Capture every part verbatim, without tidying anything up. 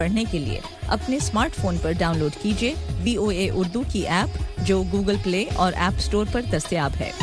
पढ़ने के लिए अपने स्मार्टफोन पर डाउनलोड कीजिए वीओए उर्दू की ऐप जो गूगल प्ले और ऐप स्टोर पर दस्तयाब है।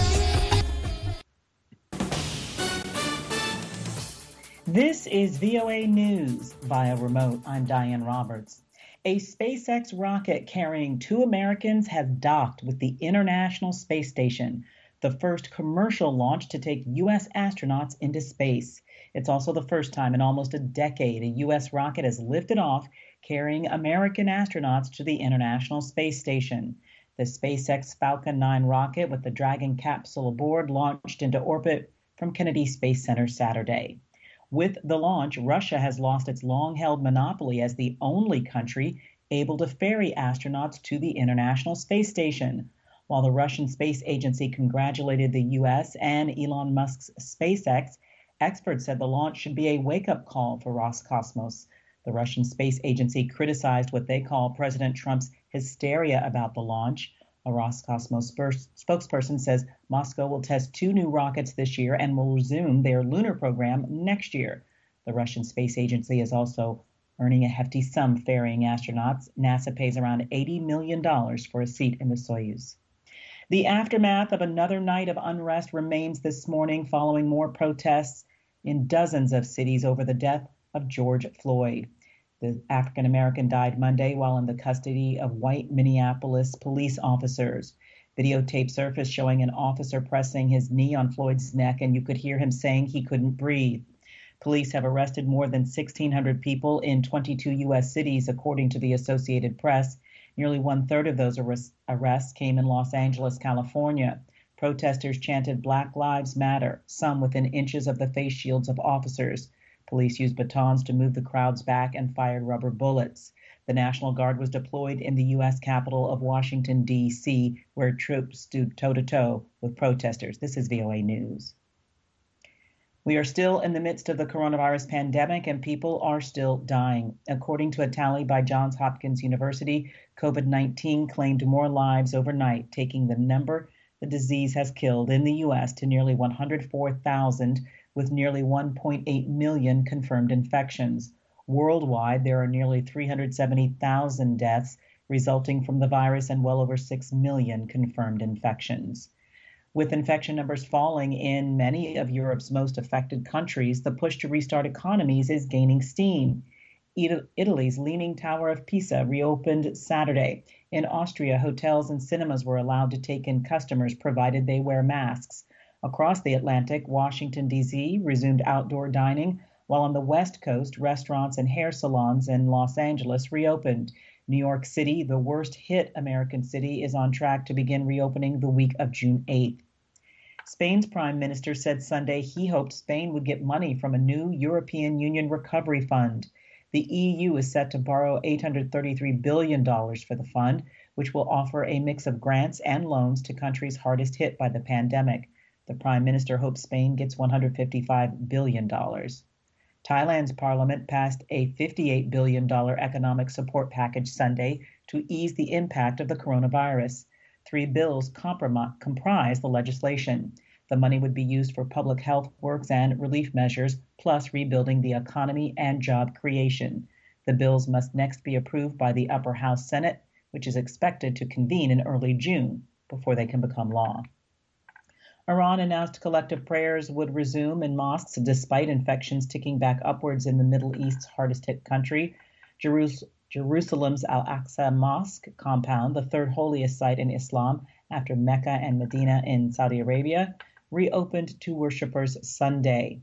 This is V O A News via remote. I'm Diane Roberts. A SpaceX rocket carrying two Americans has docked with the International Space Station, the first commercial launch to take U S astronauts into space. It's also the first time in almost a decade a U S rocket has lifted off carrying American astronauts to the International Space Station. The SpaceX Falcon nine rocket with the Dragon capsule aboard launched into orbit from Kennedy Space Center Saturday. With the launch, Russia has lost its long-held monopoly as the only country able to ferry astronauts to the International Space Station. While the Russian Space Agency congratulated the U S and Elon Musk's SpaceX, experts said the launch should be a wake-up call for Roscosmos. The Russian Space Agency criticized what they call President Trump's hysteria about the launch. A Roscosmos spokesperson says Moscow will test two new rockets this year and will resume their lunar program next year. The Russian Space Agency is also earning a hefty sum ferrying astronauts. NASA pays around eighty million dollars for a seat in the Soyuz. The aftermath of another night of unrest remains this morning following more protests in dozens of cities over the death of George Floyd. The African-American died Monday while in the custody of white Minneapolis police officers. Videotape surfaced showing an officer pressing his knee on Floyd's neck, and you could hear him saying he couldn't breathe. Police have arrested more than sixteen hundred people in twenty-two U S cities, according to the Associated Press. Nearly one-third of those arrests came in Los Angeles, California. Protesters chanted Black Lives Matter, some within inches of the face shields of officers. Police used batons to move the crowds back and fired rubber bullets. The National Guard was deployed in the U S capital of Washington, D C, where troops stood toe-to-toe with protesters. This is V O A News. We are still in the midst of the coronavirus pandemic, and people are still dying. According to a tally by Johns Hopkins University, COVID nineteen claimed more lives overnight, taking the number the disease has killed in the U S to nearly one hundred four thousand, with nearly one point eight million confirmed infections. Worldwide, there are nearly three hundred seventy thousand deaths resulting from the virus and well over six million confirmed infections. With infection numbers falling in many of Europe's most affected countries, the push to restart economies is gaining steam. Italy's Leaning Tower of Pisa reopened Saturday. In Austria, hotels and cinemas were allowed to take in customers provided they wear masks. Across the Atlantic, Washington, D C resumed outdoor dining, while on the West Coast, restaurants and hair salons in Los Angeles reopened. New York City, the worst-hit American city, is on track to begin reopening the week of June eighth. Spain's prime minister said Sunday he hoped Spain would get money from a new European Union recovery fund. The E U is set to borrow eight hundred thirty-three billion dollars for the fund, which will offer a mix of grants and loans to countries hardest hit by the pandemic. The prime minister hopes Spain gets one hundred fifty-five billion dollars. Thailand's parliament passed a fifty-eight billion dollars economic support package Sunday to ease the impact of the coronavirus. Three bills comprom- comprise the legislation. The money would be used for public health works and relief measures, plus rebuilding the economy and job creation. The bills must next be approved by the Upper House Senate, which is expected to convene in early June before they can become law. Iran announced collective prayers would resume in mosques despite infections ticking back upwards in the Middle East's hardest-hit country. Jerus- Jerusalem's Al-Aqsa Mosque compound, the third holiest site in Islam after Mecca and Medina in Saudi Arabia, reopened to worshippers Sunday.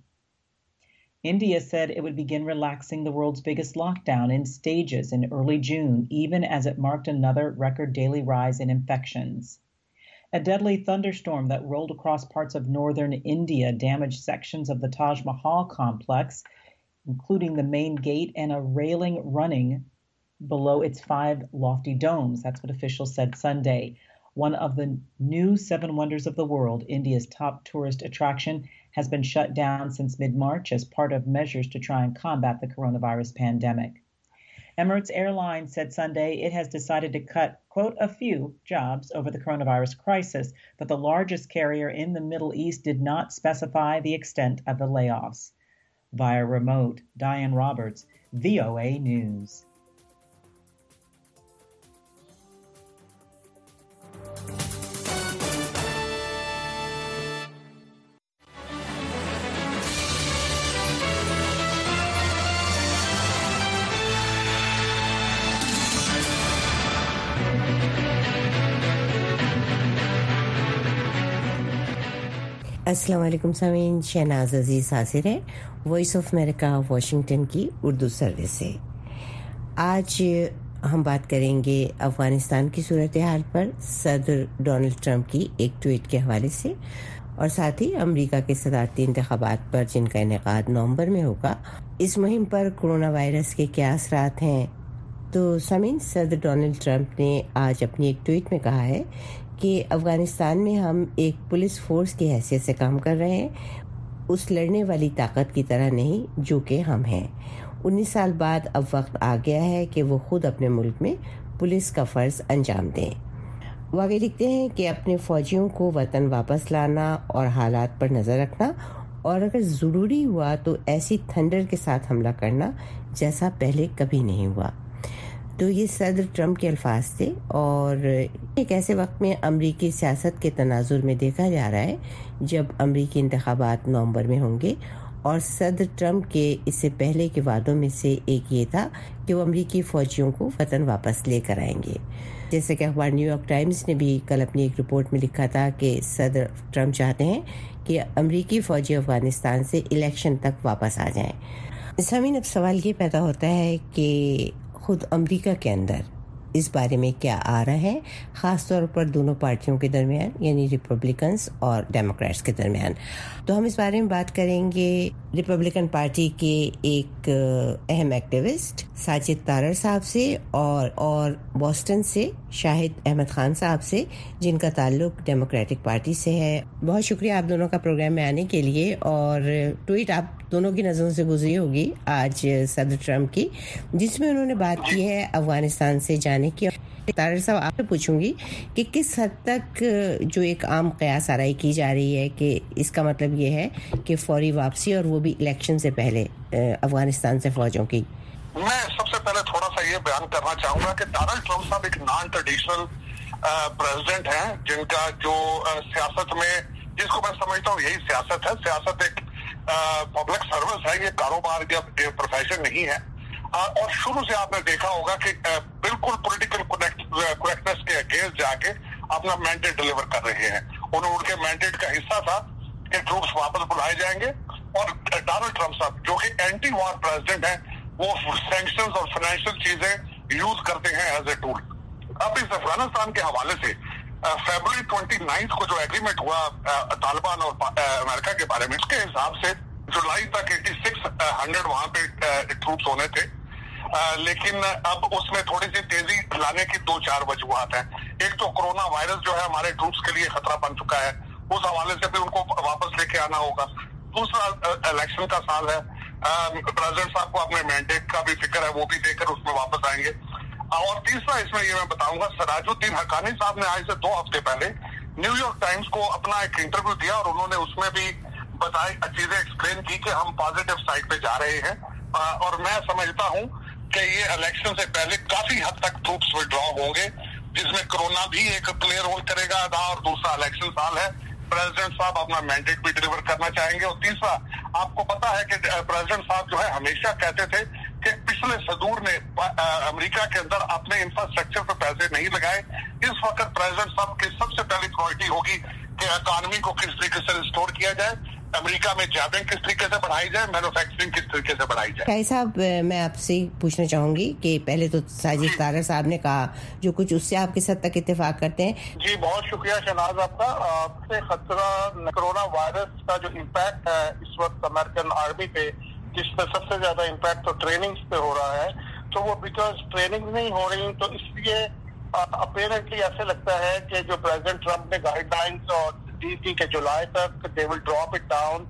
India said it would begin relaxing the world's biggest lockdown in stages in early June, even as it marked another record daily rise in infections. A deadly thunderstorm that rolled across parts of northern India damaged sections of the Taj Mahal complex, including the main gate and a railing running below its five lofty domes. That's what officials said Sunday. One of the new seven wonders of the world, India's top tourist attraction, has been shut down since mid-March as part of measures to try and combat the coronavirus pandemic. Emirates Airlines said Sunday it has decided to cut, quote, a few jobs over the coronavirus crisis, but the largest carrier in the Middle East did not specify the extent of the layoffs. via remote. Diane Roberts, V O A News. अस्सलाम वालेकुम सामीन, शहनाज अजीज़ हाजिर है voice of America Washington की Urdu service से। आज हम बात करेंगे अफ़गानिस्तान की सूरत हाल पर सदर डोनाल्ड ट्रंप की एक ट्वीट के हवाले से, और साथ ही अमेरिका के सदारती इंतखाबात पर जिनका इनेकाद नवंबर में होगा, इस मुहिम पर कोरोना वायरस के क्या असरात हैं। तो सामीन, सदर डोनाल्ड ट्रंप ने आज अपनी एक ट्वीट में कहा है कि अफ़गानिस्तान में हम एक पुलिस फोर्स की हैसियत से काम कर रहे हैं, उस लड़ने वाली ताकत की तरह नहीं जो कि हम हैं। उन्नीस साल बाद अब वक्त आ गया है कि वो खुद अपने मुल्क में पुलिस का फ़र्ज़ अंजाम दें। वो आगे लिखते हैं कि अपने फ़ौजियों को वतन वापस लाना और हालात पर नज़र रखना, और अगर ज़रूरी हुआ तो ऐसी थंडर के साथ हमला करना जैसा पहले कभी नहीं हुआ। तो ये सदर ट्रंप के अल्फाज थे, और एक ऐसे वक्त में अमरीकी सियासत के तनाजुर में देखा जा रहा है जब अमरीकी इंतखाबात नवंबर में होंगे, और सदर ट्रंप के इससे पहले के वादों में से एक ये था कि वो अमरीकी फ़ौजियों को वतन वापस लेकर आएंगे। जैसे कि अखबार न्यूयॉर्क टाइम्स ने भी कल अपनी एक रिपोर्ट में लिखा था कि सदर ट्रंप चाहते हैं कि अमरीकी फ़ौजी अफ़गानिस्तान से इलेक्शन तक वापस आ जाएं। ज़मीन, अब सवाल ये पैदा होता है कि खुद अमेरिका के अंदर इस बारे में क्या आ रहा है, ख़ास तौर पर दोनों पार्टियों के दरमियान, यानी रिपब्लिकन्स और डेमोक्रेट्स के दरमियान। तो हम इस बारे में बात करेंगे रिपब्लिकन पार्टी के एक अहम एक्टिविस्ट साजिद तारर साहब से, और और बॉस्टन से शाहिद अहमद खान साहब से, जिनका ताल्लुक डेमोक्रेटिक पार्टी से है। बहुत शुक्रिया आप दोनों का प्रोग्राम में आने के लिए। और ट्वीट आप दोनों की नज़रों से गुजरी होगी आज सदर ट्रंप की, जिसमें उन्होंने बात की है अफगानिस्तान से जाने की। तारर साहब, आपसे पूछूंगी कि किस हद तक जो एक आम कयास आराई की जा रही है कि इसका मतलब ये है कि फौरी वापसी, और वो भी इलेक्शन से पहले अफगानिस्तान से फौजों की। मैं सबसे पहले थोड़ा सा ये बयान करना चाहूंगा कि डोनाल्ड ट्रंप साहब एक नॉन ट्रेडिशनल प्रेसिडेंट हैं, जिनका जो सियासत में, जिसको मैं समझता हूँ यही सियासत है। सियासत एक पब्लिक सर्विस है, ये कारोबार या प्रोफेशन नहीं है। और शुरू से आपने देखा होगा कि बिल्कुल पॉलिटिकल करेक्टनेस के अगेंस्ट जाके अपना मैंडेट डिलीवर कर रहे हैं। उन्होंने उनके मैंडेट का हिस्सा था कि ट्रूप्स वापस बुलाए जाएंगे, और डोनाल्ड ट्रंप साहब जो कि एंटी वॉर प्रेसिडेंट हैं, वो सैंक्शंस और फाइनेंशियल चीजें यूज करते हैं एज ए टूल। अब इस अफगानिस्तान के हवाले से फरवरी उनतीस को जो एग्रीमेंट हुआ तालिबान और अमेरिका के बारे में, उसके हिसाब से जुलाई तक छियासी सौ वहां पे ट्रूप्स होने थे। आ, लेकिन अब उसमें थोड़ी सी तेजी लाने की दो चार वजूहात हैं। एक तो कोरोना वायरस जो है हमारे ट्रूप्स के लिए खतरा बन चुका है, उस हवाले से भी उनको वापस लेके आना होगा। दूसरा इलेक्शन का साल है, प्रेसिडेंट साहब को अपने मैंडेट का भी फिक्र है, वो भी देकर उसमें वापस आएंगे। और तीसरा इसमें ये मैं बताऊंगा, सराजुद्दीन हक्कानी साहब ने आज से दो हफ्ते पहले न्यूयॉर्क टाइम्स को अपना एक इंटरव्यू दिया, और उन्होंने उसमें भी बताई चीजें एक्सप्लेन की कि हम पॉजिटिव साइड पे जा रहे हैं। और मैं समझता हूँ कि ये इलेक्शन से पहले काफी हद तक ट्रूप्स विड्रॉ होंगे, जिसमें कोरोना भी एक प्ले रोल करेगा अदा, और दूसरा इलेक्शन साल है, प्रेसिडेंट साहब अपना मैंडेट भी डिलीवर करना चाहेंगे। और तीसरा, आपको पता है कि प्रेसिडेंट साहब जो है हमेशा कहते थे कि पिछले सदूर ने अमेरिका के अंदर अपने इंफ्रास्ट्रक्चर पे पैसे नहीं लगाए। इस वक्त प्रेसिडेंट साहब की सबसे पहली प्रायोरिटी होगी कि इकॉनमी को किस तरीके से रिस्टोर किया जाए, अमेरिका में जॉबिंग किस तरीके से बढ़ाई जाए, मैन्युफैक्चरिंग किस तरीके से बढ़ाई जाए। भाई साहब, मैं आपसे पूछना चाहूंगी कि पहले तो साजिद तारर साहब ने कहा जो कुछ, उससे आप किस हद तक इत्तेफाक करते हैं? जी, बहुत शुक्रिया शहनाज आपका। आपसे खतरा कोरोना वायरस का जो इम्पैक्ट है इस वक्त अमेरिकन आर्मी पे, जिसपे सबसे ज्यादा इम्पैक्ट तो ट्रेनिंग पे हो रहा है, तो वो बिकॉज ट्रेनिंग नहीं हो रही, तो इसलिए अपेरेंटली ऐसे लगता है कि जो प्रेसिडेंट ट्रंप ने गाइडलाइंस और दी थी कि जुलाई तक they will drop it down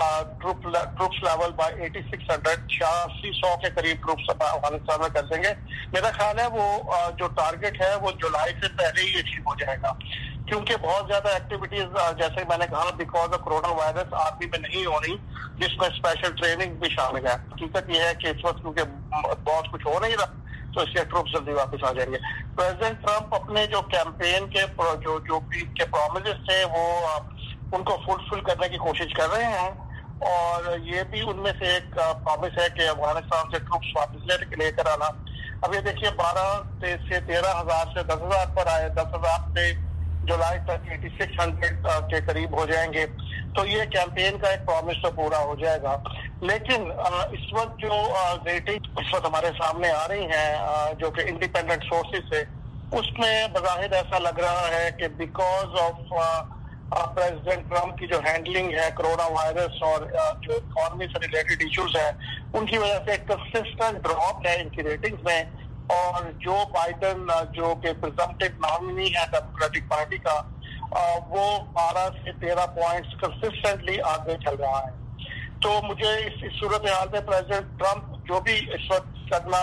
troops level by छियासी सौ, छियासी सौ के करीब ट्रूप्स अफगानिस्तान में कर देंगे। मेरा ख्याल है वो uh, जो टारगेट है वो जुलाई से पहले ही अचीव हो जाएगा। کیونکہ بہت زیادہ ایکٹیویٹیز جیسے میں نے کہا because of corona virus army میں نہیں ہو رہی، جس میں اسپیشل ٹریننگ بھی شامل ہے. حقیقت یہ ہے کہ اس وقت کیونکہ بہت کچھ ہو نہیں رہا تو اس لیے ٹروپس جلدی واپس آ جائیں گے. پریزیڈنٹ ٹرمپ اپنے جو کیمپین کے جو جو کے پرومسز تھے وہ ان کو فلفل کرنے کی کوشش کر رہے ہیں، اور یہ بھی ان میں سے ایک پرومس ہے کہ افغانستان سے ٹروپس واپس لے کر آنا. اب یہ دیکھیے بارہ سے تیرہ ہزار سے دس ہزار پر آئے، دس ہزار سے جولائی تک ایٹی سکس ہنڈریڈ کے قریب ہو جائیں گے، تو یہ کیمپین کا ایک پرومس تو پورا ہو جائے گا. لیکن اس وقت جو ریٹنگ اس وقت ہمارے سامنے آ رہی ہیں جو کہ انڈیپینڈنٹ سورسز سے، اس میں بظاہر ایسا لگ رہا ہے کہ بیکاز آف پریزیڈنٹ ٹرمپ کی جو ہینڈلنگ ہے کرونا وائرس اور جو اکانومی سے ریلیٹڈ ایشوز ہیں، ان کی وجہ سے ایک کنسسٹنٹ ڈراپ ہے ان کی ریٹنگز میں، اور جو بائیڈن جو کہ پریزمپٹیو نامنی ہے ڈیموکریٹک پارٹی کا، وہ بارہ سے تیرہ پوائنٹس کنسسٹنٹلی آگے چل رہا ہے. تو مجھے اس صورتحال میں پریزیڈنٹ ٹرمپ جو بھی اس وقت کرنا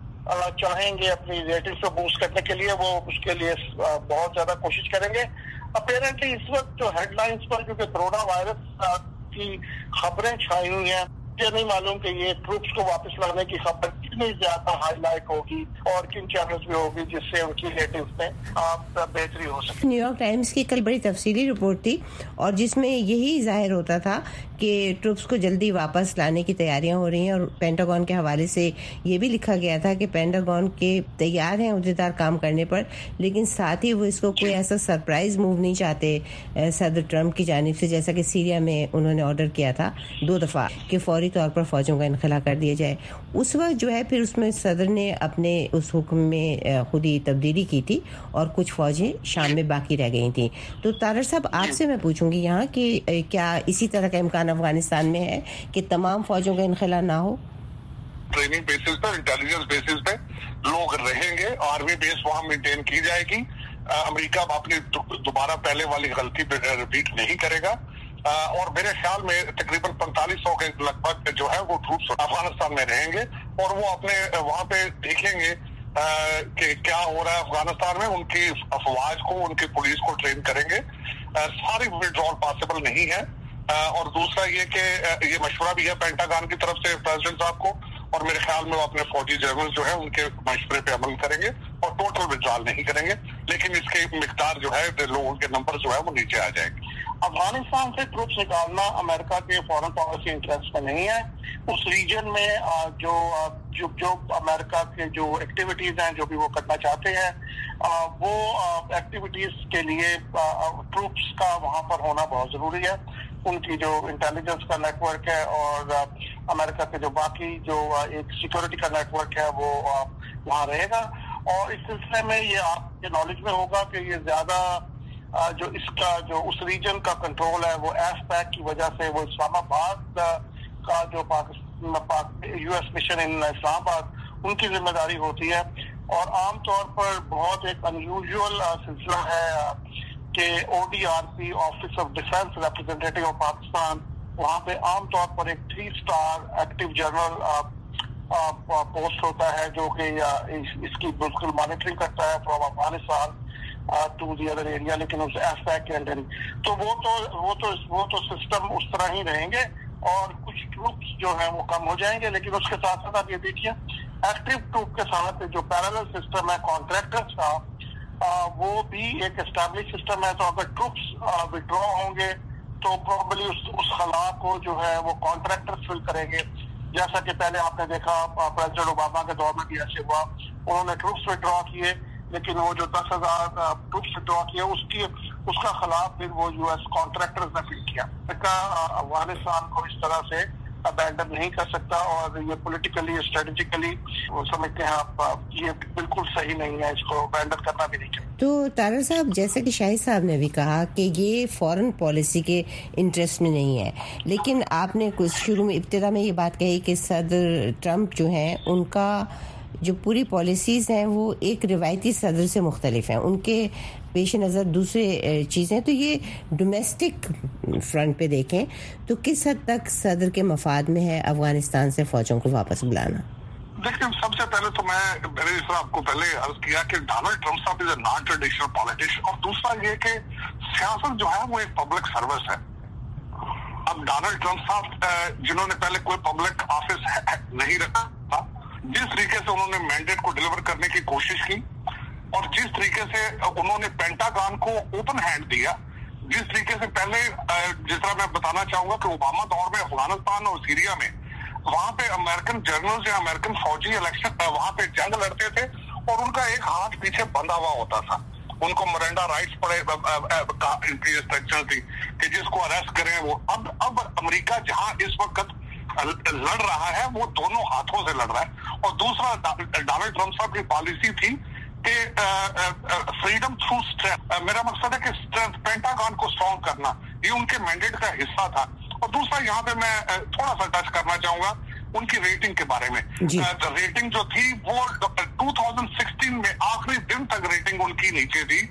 چاہیں گے اپنی ریٹنگ کو بوسٹ کرنے کے لیے، وہ اس کے لیے بہت زیادہ کوشش کریں گے. اپیرنٹلی اس وقت جو ہیڈ لائنز پر جو کہ کرونا وائرس کی خبریں چھائی ہوئی ہیں، مجھے نہیں معلوم کہ یہ ٹروپس کو واپس لانے کی خبر کتنی زیادہ ہائی لائٹ ہوگی اور کن چینلز میں ہوگی جس سے ان کی ریٹنگز میں بہتری ہو سکے. نیو یارک ٹائمز کی کل بڑی تفصیلی رپورٹ تھی اور جس میں یہی ظاہر ہوتا تھا کہ ٹروپس کو جلدی واپس لانے کی تیاریاں ہو رہی ہیں، اور پینٹاگون کے حوالے سے یہ بھی لکھا گیا تھا کہ پینٹاگون کے تیار ہیں عہدیدار کام کرنے پر، لیکن ساتھ ہی وہ اس کو کوئی ایسا سرپرائز موو نہیں چاہتے صدر ٹرمپ کی جانب سے، جیسا کہ سیریا میں انہوں نے آرڈر کیا تھا دو دفعہ کہ فوری طور پر فوجوں کا انخلا کر دیا جائے. اس وقت جو ہے پھر اس میں صدر نے اپنے اس حکم میں خود ہی تبدیلی کی تھی اور کچھ فوجیں شام میں باقی رہ گئی تھیں. تو طاہر صاحب آپ سے میں پوچھوں گی یہاں کہ کیا اسی طرح کا امکان افغانستان میں ہے کہ تمام فوجوں کا انخلا نہ ہو؟ ٹریننگ بیسز پر، انٹیلیجنس بیسز پہ لوگ رہیں گے، آرمی بیس وہاں مینٹین کی جائے گی. امریکہ اپنی دوبارہ پہلے والی غلطی پہ ریپیٹ نہیں کرے گا، اور میرے خیال میں تقریباً پینتالیس سو کے لگ بھگ جو ہے وہ ٹروپس افغانستان میں رہیں گے، اور وہ اپنے وہاں پہ دیکھیں گے کہ کیا ہو رہا ہے افغانستان میں. ان کی افواج کو، ان کی پولیس کو ٹرین کریں گے. ساری وڈرال پاسبل نہیں ہے، اور دوسرا یہ کہ یہ مشورہ بھی ہے پینٹاگون کی طرف سے پریزیڈنٹ صاحب کو، اور میرے خیال میں وہ اپنے فوجی جنرل جو ہے ان کے مشورے پہ عمل کریں گے اور ٹوٹل وڈرال نہیں کریں گے، لیکن اس کی مقدار جو ہے لوگوں کے نمبر جو ہے وہ نیچے آ جائے گی. افغانستان سے ٹروپس نکالنا امریکہ کے فورن پالیسی انٹرسٹ میں نہیں ہے. اس ریجن میں جو جو جو امریکہ کے جو ایکٹیویٹیز ہیں جو بھی وہ کرنا چاہتے ہیں، وہ ایکٹیویٹیز کے لیے ٹروپس کا وہاں پر ہونا بہت ضروری ہے. ان کی جو انٹیلیجنس کا نیٹ ورک ہے اور امریکہ کے جو باقی جو ایک سیکورٹی کا نیٹ ورک ہے وہ وہاں رہے گا. اور اس سلسلے میں یہ آپ کے نالج میں ہوگا کہ یہ زیادہ جو اس کا جو اس ریجن کا کنٹرول ہے وہ ایف پیک کی وجہ سے وہ اسلام آباد کا جو Pakistan U S mission in Islamabad ان کی ذمہ داری ہوتی ہے. اور عام طور پر بہت ایک انیوژل سلسلہ ہے کہ O D R P office of defence representative of Pakistan, وہاں پہ عام طور پر ایک three star active general post ہوتا ہے جو کہ اس کی بالکل مانیٹرنگ کرتا ہے from Afghanistan to the other area, لیکن اس ایف پیک کے انڈر. تو وہ تو وہ تو وہ تو سسٹم اس طرح ہی رہیں گے، اور کچھ ٹروپس جو ہیں وہ کم ہو جائیں گے. لیکن اس کے ساتھ ساتھ آپ یہ دیکھیے ایکٹیو ٹروپ کے ساتھ جو پیرالل سسٹم ہے کانٹریکٹرس کا، وہ بھی ایک اسٹیبلش سسٹم ہے. تو اگر ٹروپس وڈرا ہوں گے تو پروبلی اس, اس خلا کو جو ہے وہ کانٹریکٹر فل کریں گے، جیسا کہ پہلے آپ نے دیکھا پریزیڈنٹ اوباما کے دور میں بھی ایسے ہوا. انہوں نے ٹروپس وڈرا کیے، لیکن وہ جو دس ہزار ٹروپس وڈرا کیے اس کی اس کا خلاف پھر وہ یو ایس کانٹریکٹرز نے فل کیا. افغانستان کو اس طرح سے ابینڈن نہیں کر سکتا، اور یہ پولیٹیکلی اسٹریٹجیکلی وہ سمجھتے ہیں آپ یہ بالکل صحیح نہیں ہے، اس کو ابینڈن کرنا بھی نہیں چاہیے. تو طاہر صاحب جیسا کہ شاہد صاحب نے بھی کہا کہ یہ فورن پالیسی کے انٹرسٹ میں نہیں ہے، لیکن آپ نے کچھ شروع میں ابتدا میں یہ بات کہی کہ صدر ٹرمپ جو ہیں ان کا جو پوری پالیسیز ہیں وہ ایک روایتی صدر سے مختلف ہیں، ان کے پیش نظر دوسرے چیزیں. تو یہ ڈومیسٹک فرنٹ پہ دیکھیں تو کس حد تک صدر کے مفاد میں ہے افغانستان سے فوجوں کو واپس بلانا؟ देखिए, सबसे पहले तो मैं मैंने इस आपको पहले अर्ज किया कि डोनाल्ड ट्रम्प साहब is a non traditional politician, और दूसरा ये कि सियासत जो है वो एक पब्लिक सर्विस है। अब डोनाल्ड ट्रम्प साहब जिन्होंने पहले कोई पब्लिक ऑफिस नहीं रखा था, जिस तरीके से उन्होंने मैंडेट को डिलीवर करने की कोशिश की और जिस तरीके से उन्होंने पेंटागन को ओपन हैंड दिया, जिस तरीके से पहले जिस तरह मैं बताना चाहूंगा कि ओबामा दौर में अफगानिस्तान और सीरिया में वहां पे अमेरिकन जनरल्स या अमेरिकन फौजी इलेक्शन वहां पे जंग लड़ते थे और उनका एक हाथ पीछे बंधा हुआ होता था, उनको मरेंडा राइट्स पड़े इनकी इंस्ट्रक्शन थी कि जिसको अरेस्ट करें वो। अब अब अमेरिका जहां इस वक्त लड़ रहा है वो दोनों हाथों से लड़ रहा है। और दूसरा डोनाल्ड ट्रम्प साहब की पॉलिसी थी कि फ्रीडम थ्रू स्ट्रेंथ, मेरा मकसद है कि स्ट्रेंथ, पेंटागन को स्ट्रॉन्ग करना, ये उनके मैंडेट का हिस्सा था। और दूसरा यहाँ पे मैं थोड़ा सा टच करना चाहूंगा उनकी रेटिंग के बारे में। रेटिंग जो थी वो दो हज़ार सोलह में आखिरी दिन तक रेटिंग उनकी नीचे थी।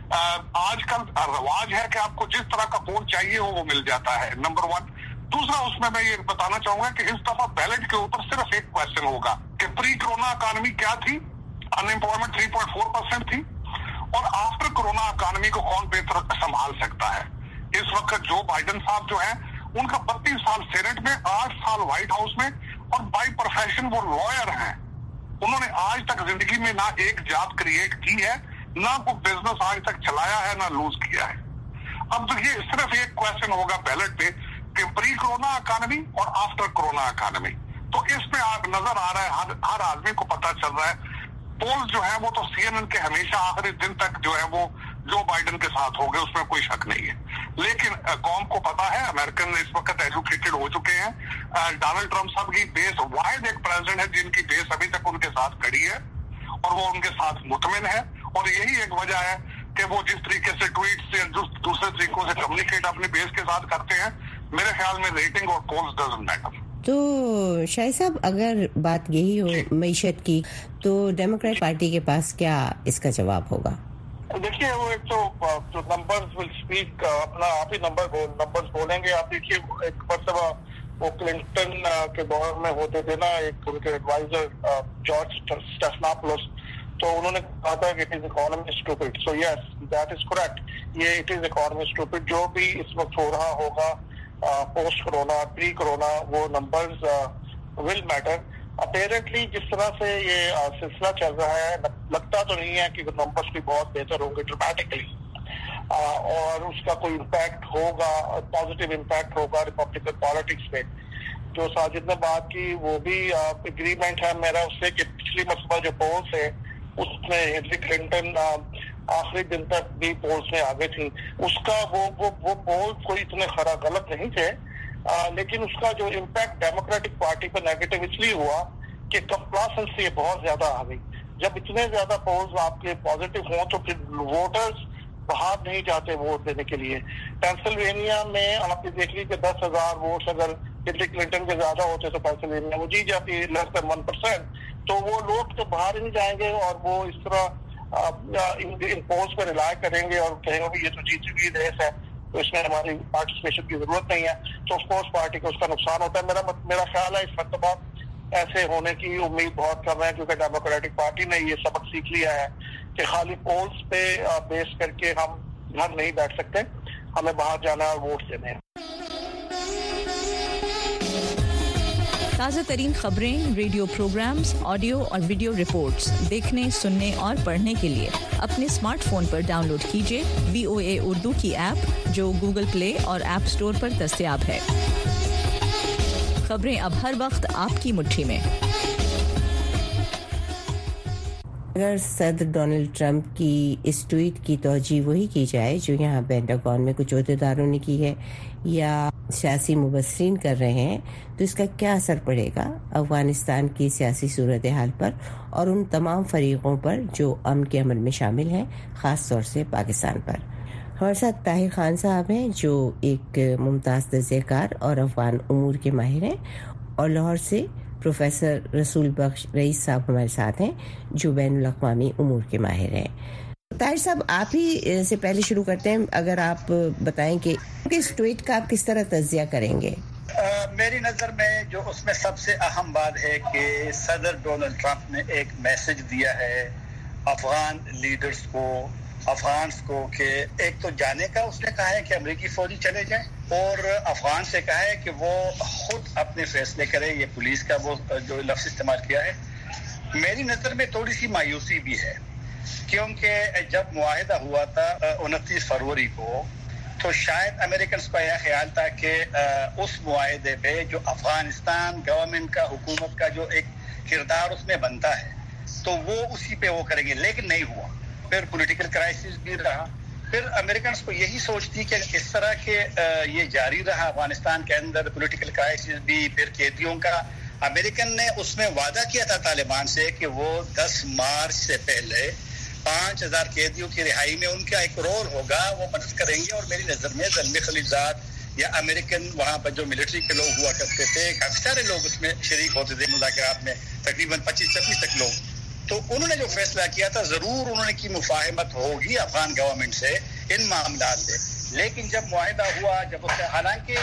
आजकल रवाज है कि आपको जिस तरह का पोल चाहिए हो वो मिल जाता है, नंबर वन। दूसरा उसमें मैं ये बताना चाहूंगा कि इस दफा बैलेट के ऊपर सिर्फ एक क्वेश्चन होगा कि प्री कोरोना इकॉनमी क्या थी, अनएम्प्लॉयमेंट तीन पॉइंट चार परसेंट थी, और आफ्टर कोरोना इकॉनमी को कौन बेहतर संभाल सकता है। इस वक्त जो बाइडेन साहब जो है उनका बत्तीस साल सेनेट में, आठ साल व्हाइट हाउस में, और बाई प्रोफेशन वो लॉयर हैं। उन्होंने आज तक जिंदगी में ना एक जॉब क्रिएट की है, ना कोई बिजनेस आज तक चलाया है, ना लूज किया है। अब तो ये सिर्फ एक क्वेश्चन होगा बैलेट पे कि प्री कोरोना इकॉनमी और आफ्टर कोरोना इकॉनमी। तो इसमें नजर आ रहा है, हर, हर आदमी को पता चल रहा है, पोल जो है वो तो सीएनएन के हमेशा आखिरी दिन तक जो है वो जो बाइडेन के साथ हो गए, उसमें कोई शक नहीं है। लेकिन कौम को पता है, अमेरिकन इस वक्त एजुकेटेड हो चुके हैं। डोनाल्ड ट्रम्प साहब की बेस वाहिद एक प्रेसिडेंट है जिनकी बेस अभी तक उनके साथ खड़ी है और वो उनके साथ मुतमिन है, और यही एक वजह है कि वो जिस तरीके से ट्वीट से दूसरे तरीकों से कम्युनिकेट अपनी बेस के साथ करते हैं। मेरे ख्याल में रेटिंग और पोल्स डजंट मैटर। तो शाहिद साहब, अगर बात यही हो मईशत की, तो डेमोक्रेट पार्टी के पास क्या इसका जवाब होगा? देखिए, वो एक तो जो नंबर्स विल स्पीक, अपना आप ही नंबर बोल नंबर्स बोलेंगे। आप देखिए, एक मरतबा वो क्लिंटन के दौर में होते थे ना, एक उनके एडवाइजर जॉर्ज स्टेफनोपोलोस, तो उन्होंने कहा था कि it is economy stupid. So yes, that is correct, ये इट इज इकोनॉमी स्टूपिड। जो भी इस वक्त हो रहा होगा पोस्ट कोरोना, प्री कोरोना, वो नंबर्स विल मैटर। अपेरेंटली जिस तरह से ये सिलसिला चल रहा है, लगता तो नहीं है कि नंबर्स भी बहुत बेहतर होंगे ड्रामेटिकली, और उसका कोई इम्पैक्ट होगा, पॉजिटिव इम्पैक्ट होगा रिपब्लिकन पॉलिटिक्स में। जो साजिद ने बात की वो भी एग्रीमेंट है मेरा उससे कि पिछली मरतबा जो पोल्स है उसमें हिलरी क्लिंटन आखिरी दिन तक भी पोल्स में आगे थी। उसका वो वो वो पोल्स कोई इतने खरा गलत नहीं थे, आ, लेकिन उसका जो इम्पैक्ट डेमोक्रेटिक पार्टी पर नेगेटिव इसलिए हुआ कि कंप्लासेंसी बहुत ज्यादा आ गई। जब इतने ज्यादा पोल्स आपके पॉजिटिव हों तो फिर वोटर्स बाहर नहीं जाते वोट देने के लिए। पेंसिल्वेनिया में आपने देख लीजिए दस हजार वोट अगर हिलरी क्लिंटन के ज्यादा होते तो पेंसिल्वेनिया वो जीत जाती है लेस देन वन परसेंट। तो वो लोग तो बाहर ही नहीं जाएंगे और वो इस तरह इन, इन पोल्स पर रिलाय करेंगे और कहेंगे ये तो जीत चुकी रेस है, तो इसमें हमारी पार्टिसिपेशन की जरूरत नहीं है। तो ऑफकोर्स पार्टी को उसका नुकसान होता है। मेरा मेरा ख्याल है इस मरतबा ऐसे होने की उम्मीद बहुत कर रहे हैं, क्योंकि डेमोक्रेटिक पार्टी ने ये सबक सीख लिया है कि खाली पोल्स पे बेस करके हम घर नहीं बैठ सकते, हमें बाहर जाना और वोट देने हैं। ताज़ा तरीन खबरें, रेडियो प्रोग्राम्स, ऑडियो और वीडियो रिपोर्ट्स देखने, सुनने और पढ़ने के लिए अपने स्मार्टफोन पर डाउनलोड कीजिए वीओए उर्दू की ऐप, जो गूगल प्ले और ऐप स्टोर पर दस्तयाब है। खबरें अब हर वक्त आपकी मुट्ठी में। अगर सदर डोनाल्ड ट्रंप की इस ट्वीट की तौजीह वही की जाए जो यहाँ पेंटागन में कुछ अहदेदारों ने की है या सियासी मुबस्सिरीन कर रहे हैं, तो इसका क्या असर पड़ेगा अफगानिस्तान की सियासी सूरत हाल पर और उन तमाम फरीकों पर जो अमन के अमल में शामिल हैं, ख़ास तौर से पाकिस्तान पर। हमारे साथ ताहिर खान साहब हैं जो एक मुमताज़ तज़कियाकार और अफगान उमूर के माहिर हैं, और लाहौर से प्रोफेसर रसूल बख्श रईस साहब हमारे साथ हैं जो बैनुल अक़वामी उमूर के माहिर हैं। ताहिर साहब, आप ही से पहले शुरू करते हैं। अगर आप बताएं कि इस ट्वीट का आप किस तरह तज्जिया करेंगे? میری نظر میں جو اس میں سب سے اہم بات ہے کہ صدر ڈونلڈ ٹرمپ نے ایک میسج دیا ہے افغان لیڈرز کو، افغانس کو، کہ ایک تو جانے کا اس نے کہا ہے کہ امریکی فوجی چلے جائیں، اور افغان سے کہا ہے کہ وہ خود اپنے فیصلے کرے. یہ پولیس کا وہ جو لفظ استعمال کیا ہے، میری نظر میں تھوڑی سی مایوسی بھی ہے، کیونکہ جب معاہدہ ہوا تھا انتیس فروری کو، تو شاید امریکنز کا یہ خیال تھا کہ اس معاہدے پہ جو افغانستان گورنمنٹ کا، حکومت کا جو ایک کردار اس میں بنتا ہے، تو وہ اسی پہ وہ کریں گے، لیکن نہیں ہوا. پھر پولیٹیکل کرائسس بھی رہا. پھر امریکنز کو یہی سوچ تھی کہ اس طرح کے یہ جاری رہا افغانستان کے اندر پولیٹیکل کرائسس بھی، پھر قیدیوں کا. امریکن نے اس میں وعدہ کیا تھا طالبان سے کہ وہ دس مارچ سے پہلے پانچ ہزار قیدیوں کی رہائی میں ان کا ایک رول ہوگا، وہ مدد کریں گے. اور میری نظر میں زلمی خلیلزاد یا امریکن وہاں پر جو ملٹری کے لوگ ہوا کرتے تھے، کافی سارے لوگ اس میں شریک ہوتے تھے مذاکرات میں، تقریباً پچیس چھبیس تک لوگ. تو انہوں نے جو فیصلہ کیا تھا، ضرور انہوں نے کی مفاہمت ہوگی افغان گورنمنٹ سے ان معاملات میں. لیکن جب معاہدہ ہوا، جب اس سے، حالانکہ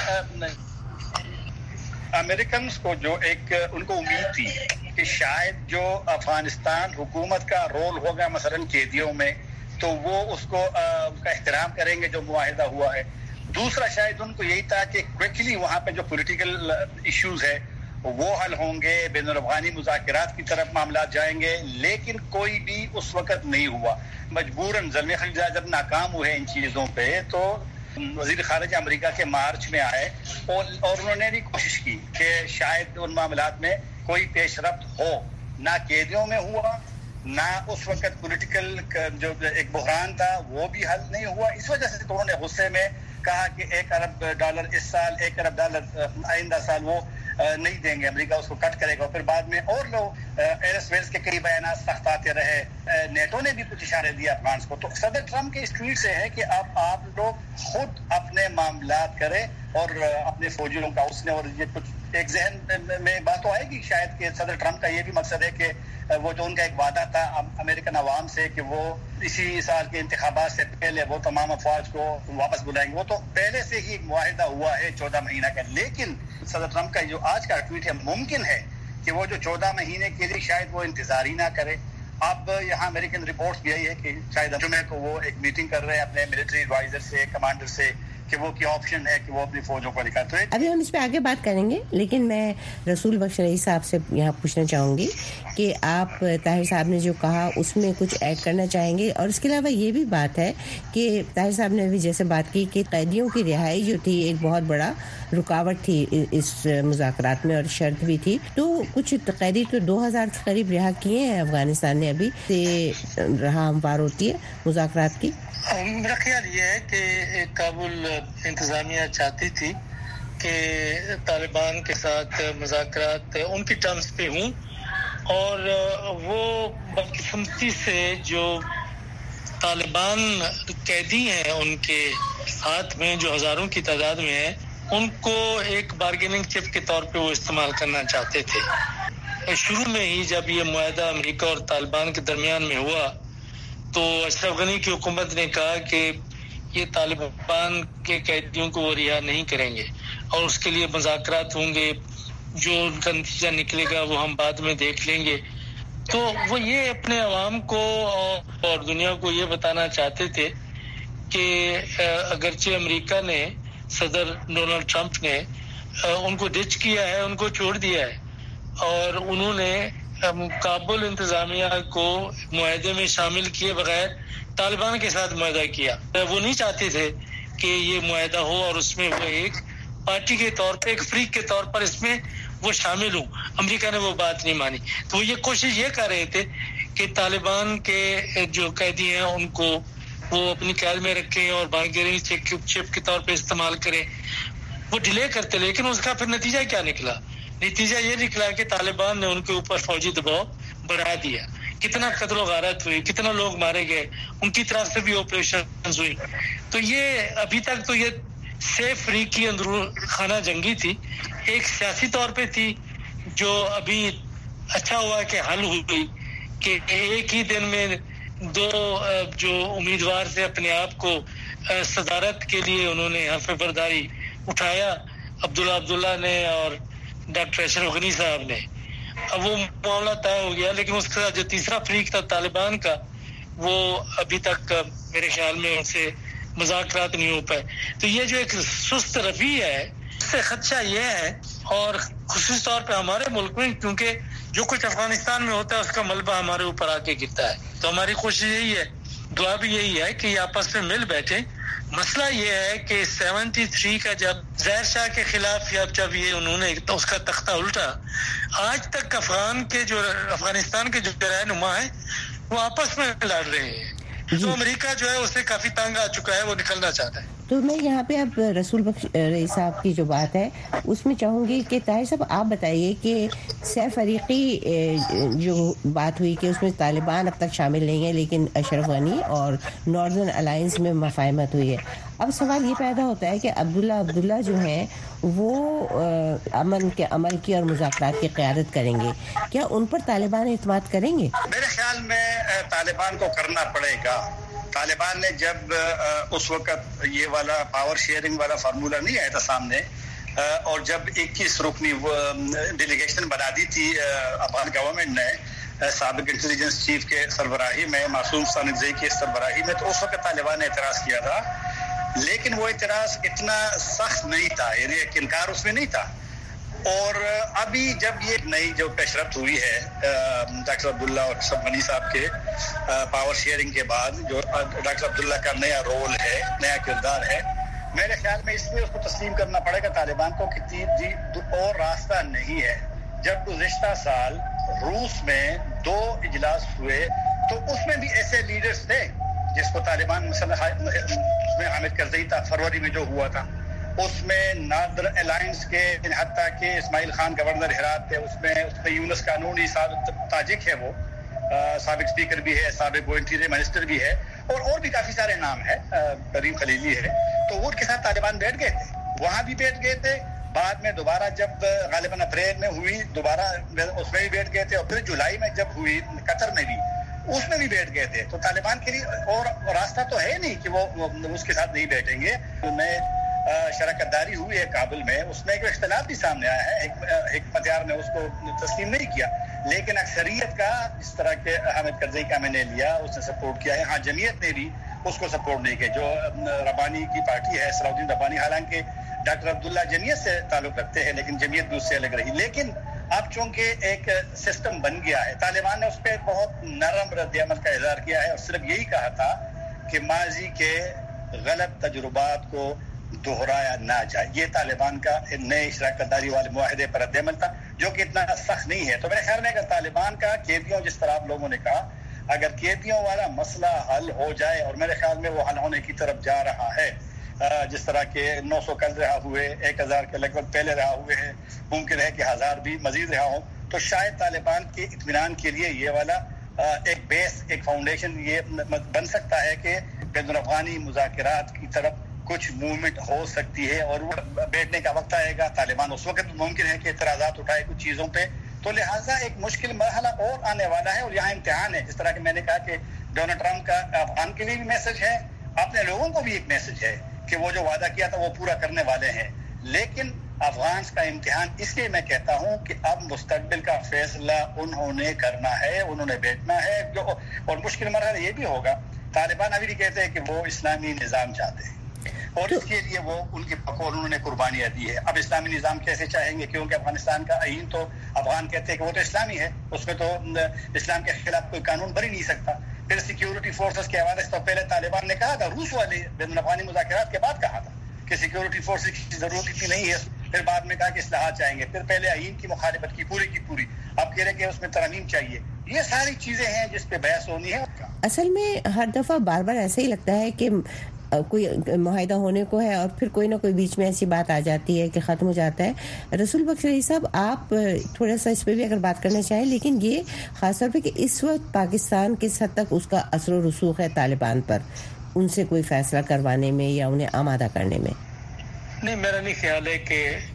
امریکنز کو جو ایک ان کو امید تھی کہ شاید جو افغانستان حکومت کا رول ہوگا مثلا قیدیوں میں، تو وہ اس کو اس کا احترام کریں گے جو معاہدہ ہوا ہے. دوسرا شاید ان کو یہی تھا کہ کوئکلی وہاں پہ جو پولیٹیکل ایشوز ہے وہ حل ہوں گے، بین الاقوامی مذاکرات کی طرف معاملات جائیں گے. لیکن کوئی بھی اس وقت نہیں ہوا. مجبوراً زلمی خلیلزاد جب ناکام ہوئے ان چیزوں پہ، تو وزیر خارجہ امریکہ کے مارچ میں آئے اور اور انہوں نے بھی کوشش کی کہ شاید ان معاملات میں کوئی پیش رفت ہو. نہ قیدیوں میں ہوا، نہ اس وقت پولیٹیکل جو ایک بحران تھا وہ بھی حل نہیں ہوا. اس وجہ سے تو انہوں نے غصے میں کہا کہ ایک ارب ڈالر اس سال، ایک ارب ڈالر آئندہ سال وہ نہیں دیں گے، امریکہ اس کو کٹ کرے گا. پھر بعد میں اور لوگ ایرس ویلس کے کئی بیانات سخت آتے رہے. نیٹو نے بھی کچھ اشارے دیے افغانس کو. تو صدر ٹرمپ کے اس ٹویٹ سے ہے کہ اب آپ لوگ خود اپنے معاملات کریں اور اپنے فوجیوں کا. اس نے اور یہ کچھ ایک ذہن میں بات تو آئے گی شاید کہ صدر ٹرمپ کا یہ بھی مقصد ہے کہ وہ جو ان کا ایک وعدہ تھا امریکن عوام سے کہ وہ اسی سال کے انتخابات سے پہلے وہ تمام افواج کو واپس بلائیں گے، وہ تو پہلے سے ہی معاہدہ ہوا ہے چودہ مہینہ کا. لیکن صدر ٹرمپ کا جو آج کا ٹویٹ ہے، ممکن ہے کہ وہ جو چودہ مہینے کے لیے شاید وہ انتظار ہی نہ کرے. اب یہاں امریکن رپورٹس بھی یہی ہے کہ شاید جمعے کو وہ ایک میٹنگ کر رہے ہیں اپنے ملٹری ایڈوائزر سے، کمانڈر سے، کہ وہ کیا آپشن ہے کہ وہ اپنی فوجوں کو نکالتے ہیں. ابھی ہم اس پہ آگے بات کریں گے، لیکن میں رسول بخش رئیس صاحب سے یہاں پوچھنا چاہوں گی کہ آپ طاہر صاحب نے جو کہا اس میں کچھ ایڈ کرنا چاہیں گے. اور اس کے علاوہ یہ بھی بات ہے کہ طاہر صاحب نے بھی جیسے بات کی کہ قیدیوں کی رہائی جو تھی ایک بہت بڑا رکاوٹ تھی اس مذاکرات میں اور شرط بھی تھی. تو کچھ قیدی تو دو ہزار کے قریب رہا کیے ہیں افغانستان نے، ابھی سے رہا ہموار ہوتی ہے مذاکرات کی. میرا خیال یہ ہے کہ کابل انتظامیہ چاہتی تھی کہ طالبان کے ساتھ مذاکرات ان کی ٹرمز پہ ہوں، اور وہ بدقسمتی سے جو طالبان قیدی ہیں ان کے ہاتھ میں، جو ہزاروں کی تعداد میں ہیں، ان کو ایک بارگیننگ چپ کے طور پہ وہ استعمال کرنا چاہتے تھے. شروع میں ہی جب یہ معاہدہ امریکہ اور طالبان کے درمیان میں ہوا تو اشرف غنی کی حکومت نے کہا کہ یہ طالبان کے قیدیوں کو وہ رہا نہیں کریں گے اور اس کے لیے مذاکرات ہوں گے، جو ان کا نتیجہ نکلے گا وہ ہم بعد میں دیکھ لیں گے. تو وہ یہ اپنے عوام کو اور دنیا کو یہ بتانا چاہتے تھے کہ اگرچہ امریکہ نے، صدر ڈونلڈ ٹرمپ نے ان کو ڈچ کیا ہے، ان کو چھوڑ دیا ہے، اور انہوں نے کابل انتظامیہ کو معاہدے میں شامل کیے بغیر طالبان کے ساتھ معاہدہ کیا. وہ نہیں چاہتے تھے کہ یہ معاہدہ ہو اور اس میں وہ ایک پارٹی کے طور پہ، ایک فریق کے طور پر اس میں وہ شامل ہوں. امریکہ نے وہ بات نہیں مانی. تو وہ یہ کوشش یہ کر رہے تھے کہ طالبان کے جو قیدی ہیں ان کو وہ اپنی قید میں رکھیں اور بارگیننگ چپ کے طور پہ استعمال کریں. وہ ڈیلے کرتے، لیکن اس کا پھر نتیجہ کیا نکلا؟ نتیجہ یہ نکلا کہ طالبان نے ان کے اوپر فوجی دباؤ بڑھا دیا. کتنا قتل و غارت ہوئی، کتنا لوگ مارے گئے، ان کی طرف سے بھی آپریشن ہوئی. تو یہ ابھی تک تو یہ سیف فری کی اندرون خانہ جنگی تھی، ایک سیاسی طور پہ تھی جو ابھی اچھا ہوا کہ حل ہوئی کہ ایک ہی دن میں دو جو امیدوار تھے اپنے آپ کو صدارت کے لیے انہوں نے حلف برداری اٹھایا अब्दुल्ला अब्दुल्ला ने और डॉक्टर अशरफ गनी साहब ने। अब वो मामला तय हो गया, लेकिन उसका जो तीसरा फरीक था तालिबान का, वो अभी तक मेरे ख्याल में उनसे मुज़ाकरात नहीं हो पाए। तो ये जो एक सुस्त रवैया है, इससे खदशा ये है, और खुसूस तौर पे हमारे मुल्क में, क्योंकि जो कुछ अफगानिस्तान में होता है उसका मलबा हमारे ऊपर आके गिरता है। तो हमारी कोशिश यही है, दुआ भी यही है कि आपस में मिल बैठे। मसला ये है कि तिहत्तर का जब ज़ाहिर शाह के खिलाफ या जब ये उन्होंने तो उसका तख्ता उल्टा, आज तक अफगान के जो अफगानिस्तान के जो रहनुमा है वो आपस में लड़ रहे हैं। तो अमेरिका जो है उससे काफी तंग आ चुका है, वो निकलना चाहता है। तो मैं यहाँ पे अब रसूल बख्श रईस साहब की जो बात है उसमें चाहूँगी कि ताहिर साहब आप बताइए कि सैफ अरीकी जो बात हुई कि उसमें तालिबान अब तक शामिल नहीं है, लेकिन अशरफ गनी और नॉर्दर्न अलायंस में मफाहमत हुई है। अब सवाल ये पैदा होता है कि अब्दुल्ला अब्दुल्ला जो हैं वो अमन के अमल की और मुज़ाकरात की क़यादत करेंगे, क्या उन पर तालिबान एतमाद करेंगे? मेरे ख्याल में तालिबान को करना पड़ेगा। तालिबान ने जब उस वक्त ये वाला पावर शेयरिंग वाला फार्मूला नहीं आया था सामने, और जब इक्कीस रुकनी डेलीगेशन बना दी थी अफगान गवर्नमेंट ने साबिक इंटेलिजेंस चीफ के सरबराही में, मासूम सानिकज़ई की सरबराही में, तो उस वक्त तालिबान ने एतराज़ किया था, लेकिन वो एतराज़ इतना सख्त नहीं था, यानी एक इनकार उसमें नहीं था। और अभी जब ये नई जो पेशरफ्त हुई है डॉक्टर अब्दुल्ला और अशरफ गनी साहब के पावर शेयरिंग के बाद, जो डॉक्टर अब्दुल्ला का नया रोल है, नया किरदार है, मेरे ख्याल में इसलिए उसको तस्लीम करना पड़ेगा तालिबान को कि जी और रास्ता नहीं है। जब गुज़िश्ता साल रूस में दो इजलास हुए तो उसमें भी ऐसे लीडर्स थे जिसको तालिबान उसमें हामिद करज़ई था, फरवरी में जो हुआ था, उसमें नादर अलायंस के हत्ता के इस्माइल खान गवर्नर हेरात थे, उसमें उसमें यूनुस कानूनी ताजिक है, वो साबिक स्पीकर भी है, साबिक वो इंटीरियर मिनिस्टर भी है, और और भी काफी सारे नाम है, करीम खलीली है। तो वो उनके साथ तालिबान बैठ गए थे, वहां भी बैठ गए थे, बाद में दोबारा जब गालिबन अप्रैल में हुई दोबारा उसमें भी बैठ गए थे, और फिर जुलाई में जब हुई कतर में भी उसमें भी बैठ गए थे। तो तालिबान के लिए और रास्ता तो है नहीं कि वो, वो उसके साथ नहीं बैठेंगे। तो मैं शराकतदारी हुई है काबुल में, उसमें एक इख्तिलाफ भी सामने आया है, हिकमत यार ने उसको तस्लीम नहीं किया, लेकिन अक्सरियत का जिस तरह के हामिद करज़ई का मैंने लिया उसने सपोर्ट किया है। हाँ, जमीयत ने भी उसको सपोर्ट नहीं किया, जो रबानी की पार्टी है, सलाउद्दीन रबानी, हालांकि डॉक्टर अब्दुल्ला जमीयत से ताल्लुक रखते हैं लेकिन जमीयत भी उससे अलग रही। लेकिन अब चूंकि एक सिस्टम बन गया है, तालिबान ने उस पर बहुत नरम रद्द-ए-अमल का इज़हार किया है और सिर्फ यही कहा था कि माजी के गलत तजुर्बात को दोहराया ना जाए। ये तालिबान का नए शराकतदारी वाले मुआहदे पर रद्द-ए-अमल था, जो कि इतना सख्त नहीं है। तो मेरे ख्याल में अगर तालिबान का कैदियों, जिस तरह आप लोगों ने कहा, अगर कैदियों वाला मसला हल हो जाए, और मेरे ख्याल में वो हल होने की तरफ जा रहा है, जिस तरह के नौ सौ कल रहा हुए, एक हजार के लगभग पहले रहा हुए हैं, मुमकिन है कि हजार भी मजीद रहा हो, तो शायद तालिबान के इत्मीनान के लिए ये वाला एक बेस, एक फाउंडेशन ये बन सकता है कि बैनुल अफ़गानी मुज़ाकरात की तरफ कुछ मूवमेंट हो सकती है, और वो बैठने का वक्त आएगा। तालिबान उस वक्त मुमकिन है कि एतराज़ात उठाए कुछ चीज़ों पे, तो लिहाजा एक मुश्किल मरहला और आने वाला है, और यहाँ इम्तिहान है। जिस तरह कि मैंने कहा कि डोनाल्ड ट्रंप का अफगान के लिए भी मैसेज है, अपने लोगों को भी एक मैसेज है कि वो जो वादा किया था वो पूरा करने वाले हैं। लेकिन अफगान का इम्तिहान इसलिए मैं कहता हूँ कि अब मुस्तकबिल का फैसला उन्होंने करना है, उन्होंने बैठना है, जो और मुश्किल मरहला ये भी होगा। तालिबान अभी भी कहते हैं कि वो इस्लामी निज़ाम चाहते हैं, और इसके लिए वो उनकी बकौल उन्होंने कुर्बानियां दी है। अब इस्लामी निज़ाम कैसे चाहेंगे, क्योंकि अफगानिस्तान का आईन तो अफगान कहते हैं कि वो तो इस्लामी है, उसमें तो इस्लाम के खिलाफ कोई कानून बन ही नहीं सकता। फिर सिक्योरिटी फोर्सेस के हवाले से तो पहले तालिबान ने कहा था, रूस वाले बैनुल अफ़गानी मुज़ाकरात के बाद कहा था कि सिक्योरिटी फोर्सेस की जरूरत इतनी नहीं है। फिर बाद में कहा कि इस्लाहात चाहेंगे, फिर पहले आईन की मुखालिफत की पूरी की पूरी, अब कह रहे कि उसमें तरमीम चाहिए। ये सारी चीजें हैं जिस पे बहस होनी है। असल में हर दफा बार बार ऐसा ही लगता है कि कोई मुआहिदा होने को है और फिर कोई ना कोई बीच में ऐसी बात आ जाती है कि ख़त्म हो जाता है। रसूल बख्श रईस साहब, आप थोड़ा सा इस पर भी अगर बात करना चाहें, लेकिन ये ख़ासतौर पे कि इस वक्त पाकिस्तान किस हद तक उसका असर और रसूख है तालिबान पर, उनसे कोई फैसला करवाने में या उन्हें आमादा करने में। नहीं, मेरा नहीं ख्याल है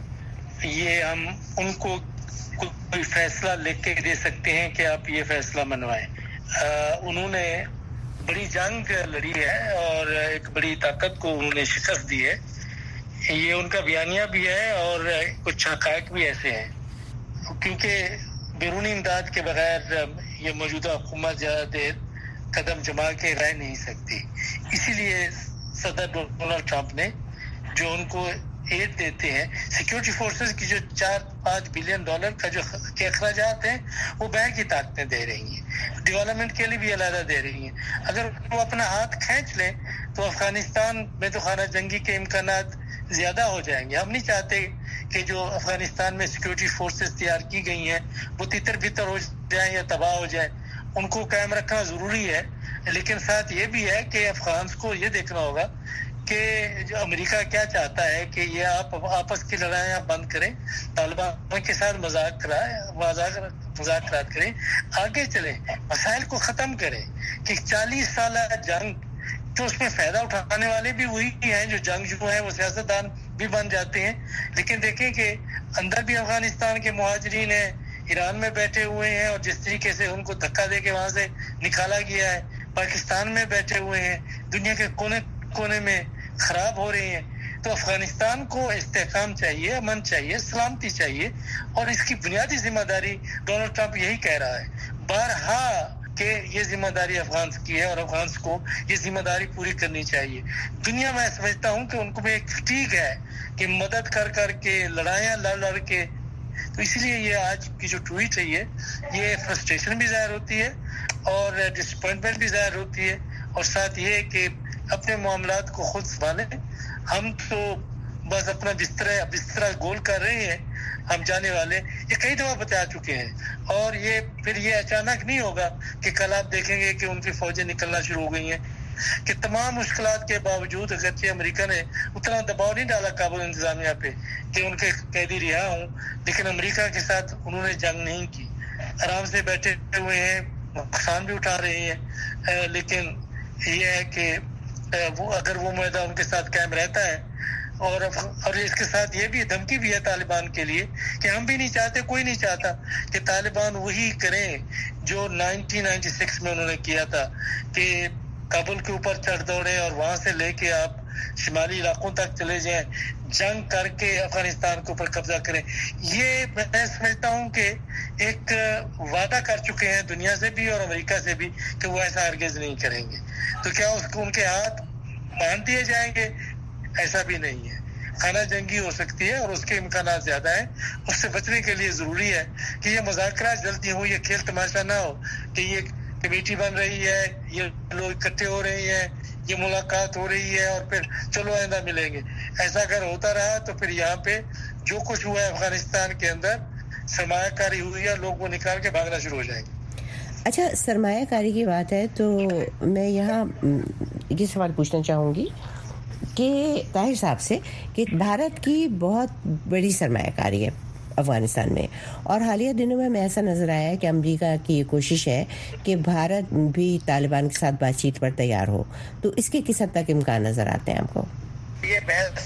कि ये हम उनको कोई फैसला लिख के दे सकते हैं कि आप ये फैसला मनवाएं। उन्होंने बड़ी जंग लड़ी है और एक बड़ी ताकत को उन्होंने शिकस्त दी है। ये उनका बयानिया भी है और कुछ हक़ाइक़ भी ऐसे हैं, क्योंकि बैरूनी इमदाद के बगैर ये मौजूदा हुकूमत ज़्यादा देर कदम जमा के रह नहीं सकती। इसीलिए सदर डोनाल्ड ट्रंप ने जो उनको एड देते हैं, सिक्योरिटी फोर्सेस की जो चार पाँच बिलियन डॉलर का जो के अखराजात हैं वो बैंक की ताकतें दे रही हैं, डेवलपमेंट के लिए भी अलहदा दे रही हैं। अगर वो अपना हाथ खींच लें तो अफगानिस्तान में तो खाना जंगी के इम्कानात ज्यादा हो जाएंगे। हम नहीं चाहते कि जो अफगानिस्तान में सिक्योरिटी फोर्सेस तैयार की गई हैं वो तितर बितर हो जाए या तबाह हो जाए, उनको कायम रखना जरूरी है। लेकिन साथ ये भी है कि अफगान को ये देखना होगा कि जो अमेरिका क्या चाहता है कि ये आप आपस की लड़ाइयाँ बंद करें, तालिबान के साथ मजाक मुज़ाकरात करें, आगे चलें, मसाइल को ख़त्म करें। कि चालीस साल जंग तो उसमें फ़ायदा उठाने वाले भी वही हैं, जो जंग जो है वो सियासतदान भी बन जाते हैं। लेकिन देखें कि अंदर भी अफगानिस्तान के मुहाजिरीन हैं, ईरान में बैठे हुए हैं और जिस तरीके से उनको धक्का दे के वहाँ से निकाला गया है, पाकिस्तान में बैठे हुए हैं, दुनिया के कोने कोने में खराब हो रही हैं। तो अफगानिस्तान को इस्तेहकाम चाहिए, अमन चाहिए, सलामती चाहिए और इसकी बुनियादी जिम्मेदारी डोनाल्ड ट्रंप यही कह रहा है बारहा कि ये जिम्मेदारी अफगान की है और अफगान को ये जिम्मेदारी पूरी करनी चाहिए। दुनिया में समझता हूँ कि उनको भी एक फटीग है कि मदद कर कर के लड़ाइयाँ लड़ लड़ के, तो इसलिए ये आज की जो ट्वीट है ये ये फ्रस्ट्रेशन भी जाहिर होती है और डिसअपॉइंटमेंट भी जाहिर होती है और साथ ये कि अपने मामलात को खुद संभालें। हम तो बस अपना बिस्तरा बिस्तरा गोल कर रहे हैं, हम जाने वाले ये कई दफा बता चुके हैं और ये फिर ये अचानक नहीं होगा कि कल आप देखेंगे कि उनकी फौजें निकलना शुरू हो गई हैं। कि तमाम मुश्किलात के बावजूद अगरचे अमेरिका ने उतना दबाव नहीं डाला काबुल इंतजामिया पे कि उनके कैदी रिहा हों, लेकिन अमेरिका के साथ उन्होंने जंग नहीं की, आराम से बैठे हुए हैं, नुकसान भी उठा रहे हैं। लेकिन ये है कि वो अगर वो मुआहदा उनके साथ कायम रहता है और और इसके साथ ये भी धमकी भी है तालिबान के लिए कि हम भी नहीं चाहते, कोई नहीं चाहता कि तालिबान वही करें जो उन्नीस सौ छियानवे में उन्होंने किया था कि काबुल के ऊपर चढ़ दौड़े और वहां से लेके आप शिमाली इलाकों तक चले जाएं, जंग करके अफगानिस्तान के ऊपर कब्जा करें। ये मैं समझता हूँ कि एक वादा कर चुके हैं दुनिया से भी और अमेरिका से भी कि वो ऐसा हरगिज नहीं करेंगे। तो क्या उसको उनके हाथ बांध दिए जाएंगे? ऐसा भी नहीं है। खाना जंगी हो सकती है और उसके इम्कानात ज्यादा है। उससे बचने के लिए जरूरी है कि ये मुज़ाकरात जल्दी हो, ये खेल तमाशा ना हो कि ये कमेटी बन रही है, ये लोग इकट्ठे हो रहे हैं, ये मुलाकात हो रही है और फिर चलो आइंदा मिलेंगे। ऐसा अगर होता रहा तो फिर यहाँ पे जो कुछ हुआ है अफगानिस्तान के अंदर, सरमायाकारी हुई है, लोग वो निकाल के भागना शुरू हो जाएंगे। अच्छा, सरमायाकारी की बात है तो मैं यहाँ ये सवाल पूछना चाहूँगी कि ताहिर साहब से कि भारत की बहुत बड़ी सरमायाकारी है अफगानिस्तान में और हालिया दिनों में हमें ऐसा नजर आया है कि अमेरिका की ये कोशिश है कि भारत भी तालिबान के साथ बातचीत पर तैयार हो, तो इसके किस हद तक इम्कान नजर आते हैं आपको? ये बहस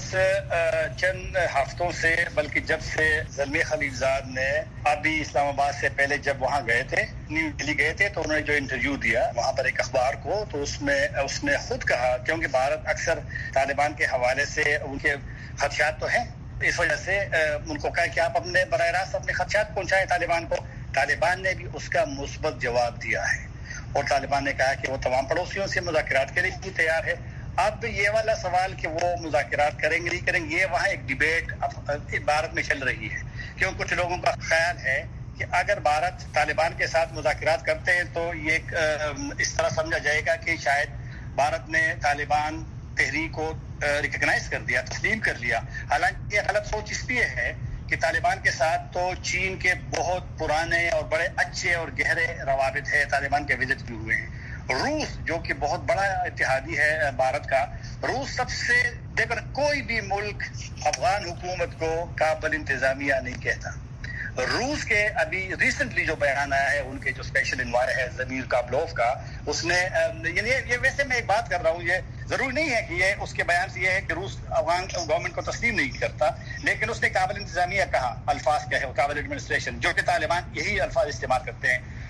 चंद हफ्तों से, बल्कि जब से ज़ल्मी खलीलजाद ने अभी इस्लामाबाद से पहले जब वहाँ गए थे, न्यू दिल्ली गए थे, तो उन्होंने जो इंटरव्यू दिया वहाँ पर एक अखबार को, तो उसमें उसने खुद कहा, क्योंकि भारत अक्सर तालिबान के हवाले से उनके खदशात तो हैं, इस वजह से उनको कहा कि आप अपने बराह रास्त अपने खदशात पहुँचाएं तालिबान को। तालिबान ने भी उसका मुस्बत जवाब दिया है और तालिबान ने कहा कि वो तमाम पड़ोसियों से मुज़ाकरात के लिए भी तैयार है। अब ये वाला सवाल कि वो मुज़ाकरात करेंगे नहीं करेंगे, ये वहाँ एक डिबेट भारत में चल रही है, क्योंकि कुछ लोगों का ख्याल है कि अगर भारत तालिबान के साथ मुज़ाकरात करते हैं तो ये इस तरह समझा जाएगा कि शायद भारत ने तालिबान तहरीक को रिकग्नाइज कर दिया, तस्लीम कर लिया। हालांकि ये गलत सोच इसलिए है कि तालिबान के साथ तो चीन के बहुत पुराने और बड़े अच्छे और गहरे रवाबित है, तालिबान के विजिट भी हुए हैं। रूस जो कि बहुत बड़ा इत्तेहादी है भारत का, रूस सबसे, देखो कोई भी मुल्क अफगान हुकूमत को काबुल इंतजामिया नहीं कहता। रूस के अभी रिसेंटली जो बयान आया है उनके जो स्पेशल इन्वायर है ज़मीर काबलोव का, उसने यानी ये वैसे मैं एक बात कर रहा हूँ, ये जरूरी नहीं है कि ये उसके बयान से ये है कि रूस अफगान गवर्नमेंट को तस्लीम नहीं करता, लेकिन उसने काबुल इंतजामिया कहा, अल्फाज कहे, काबुल एडमिनिस्ट्रेशन, जो कि तालिबान यही अल्फाज इस्तेमाल करते हैं।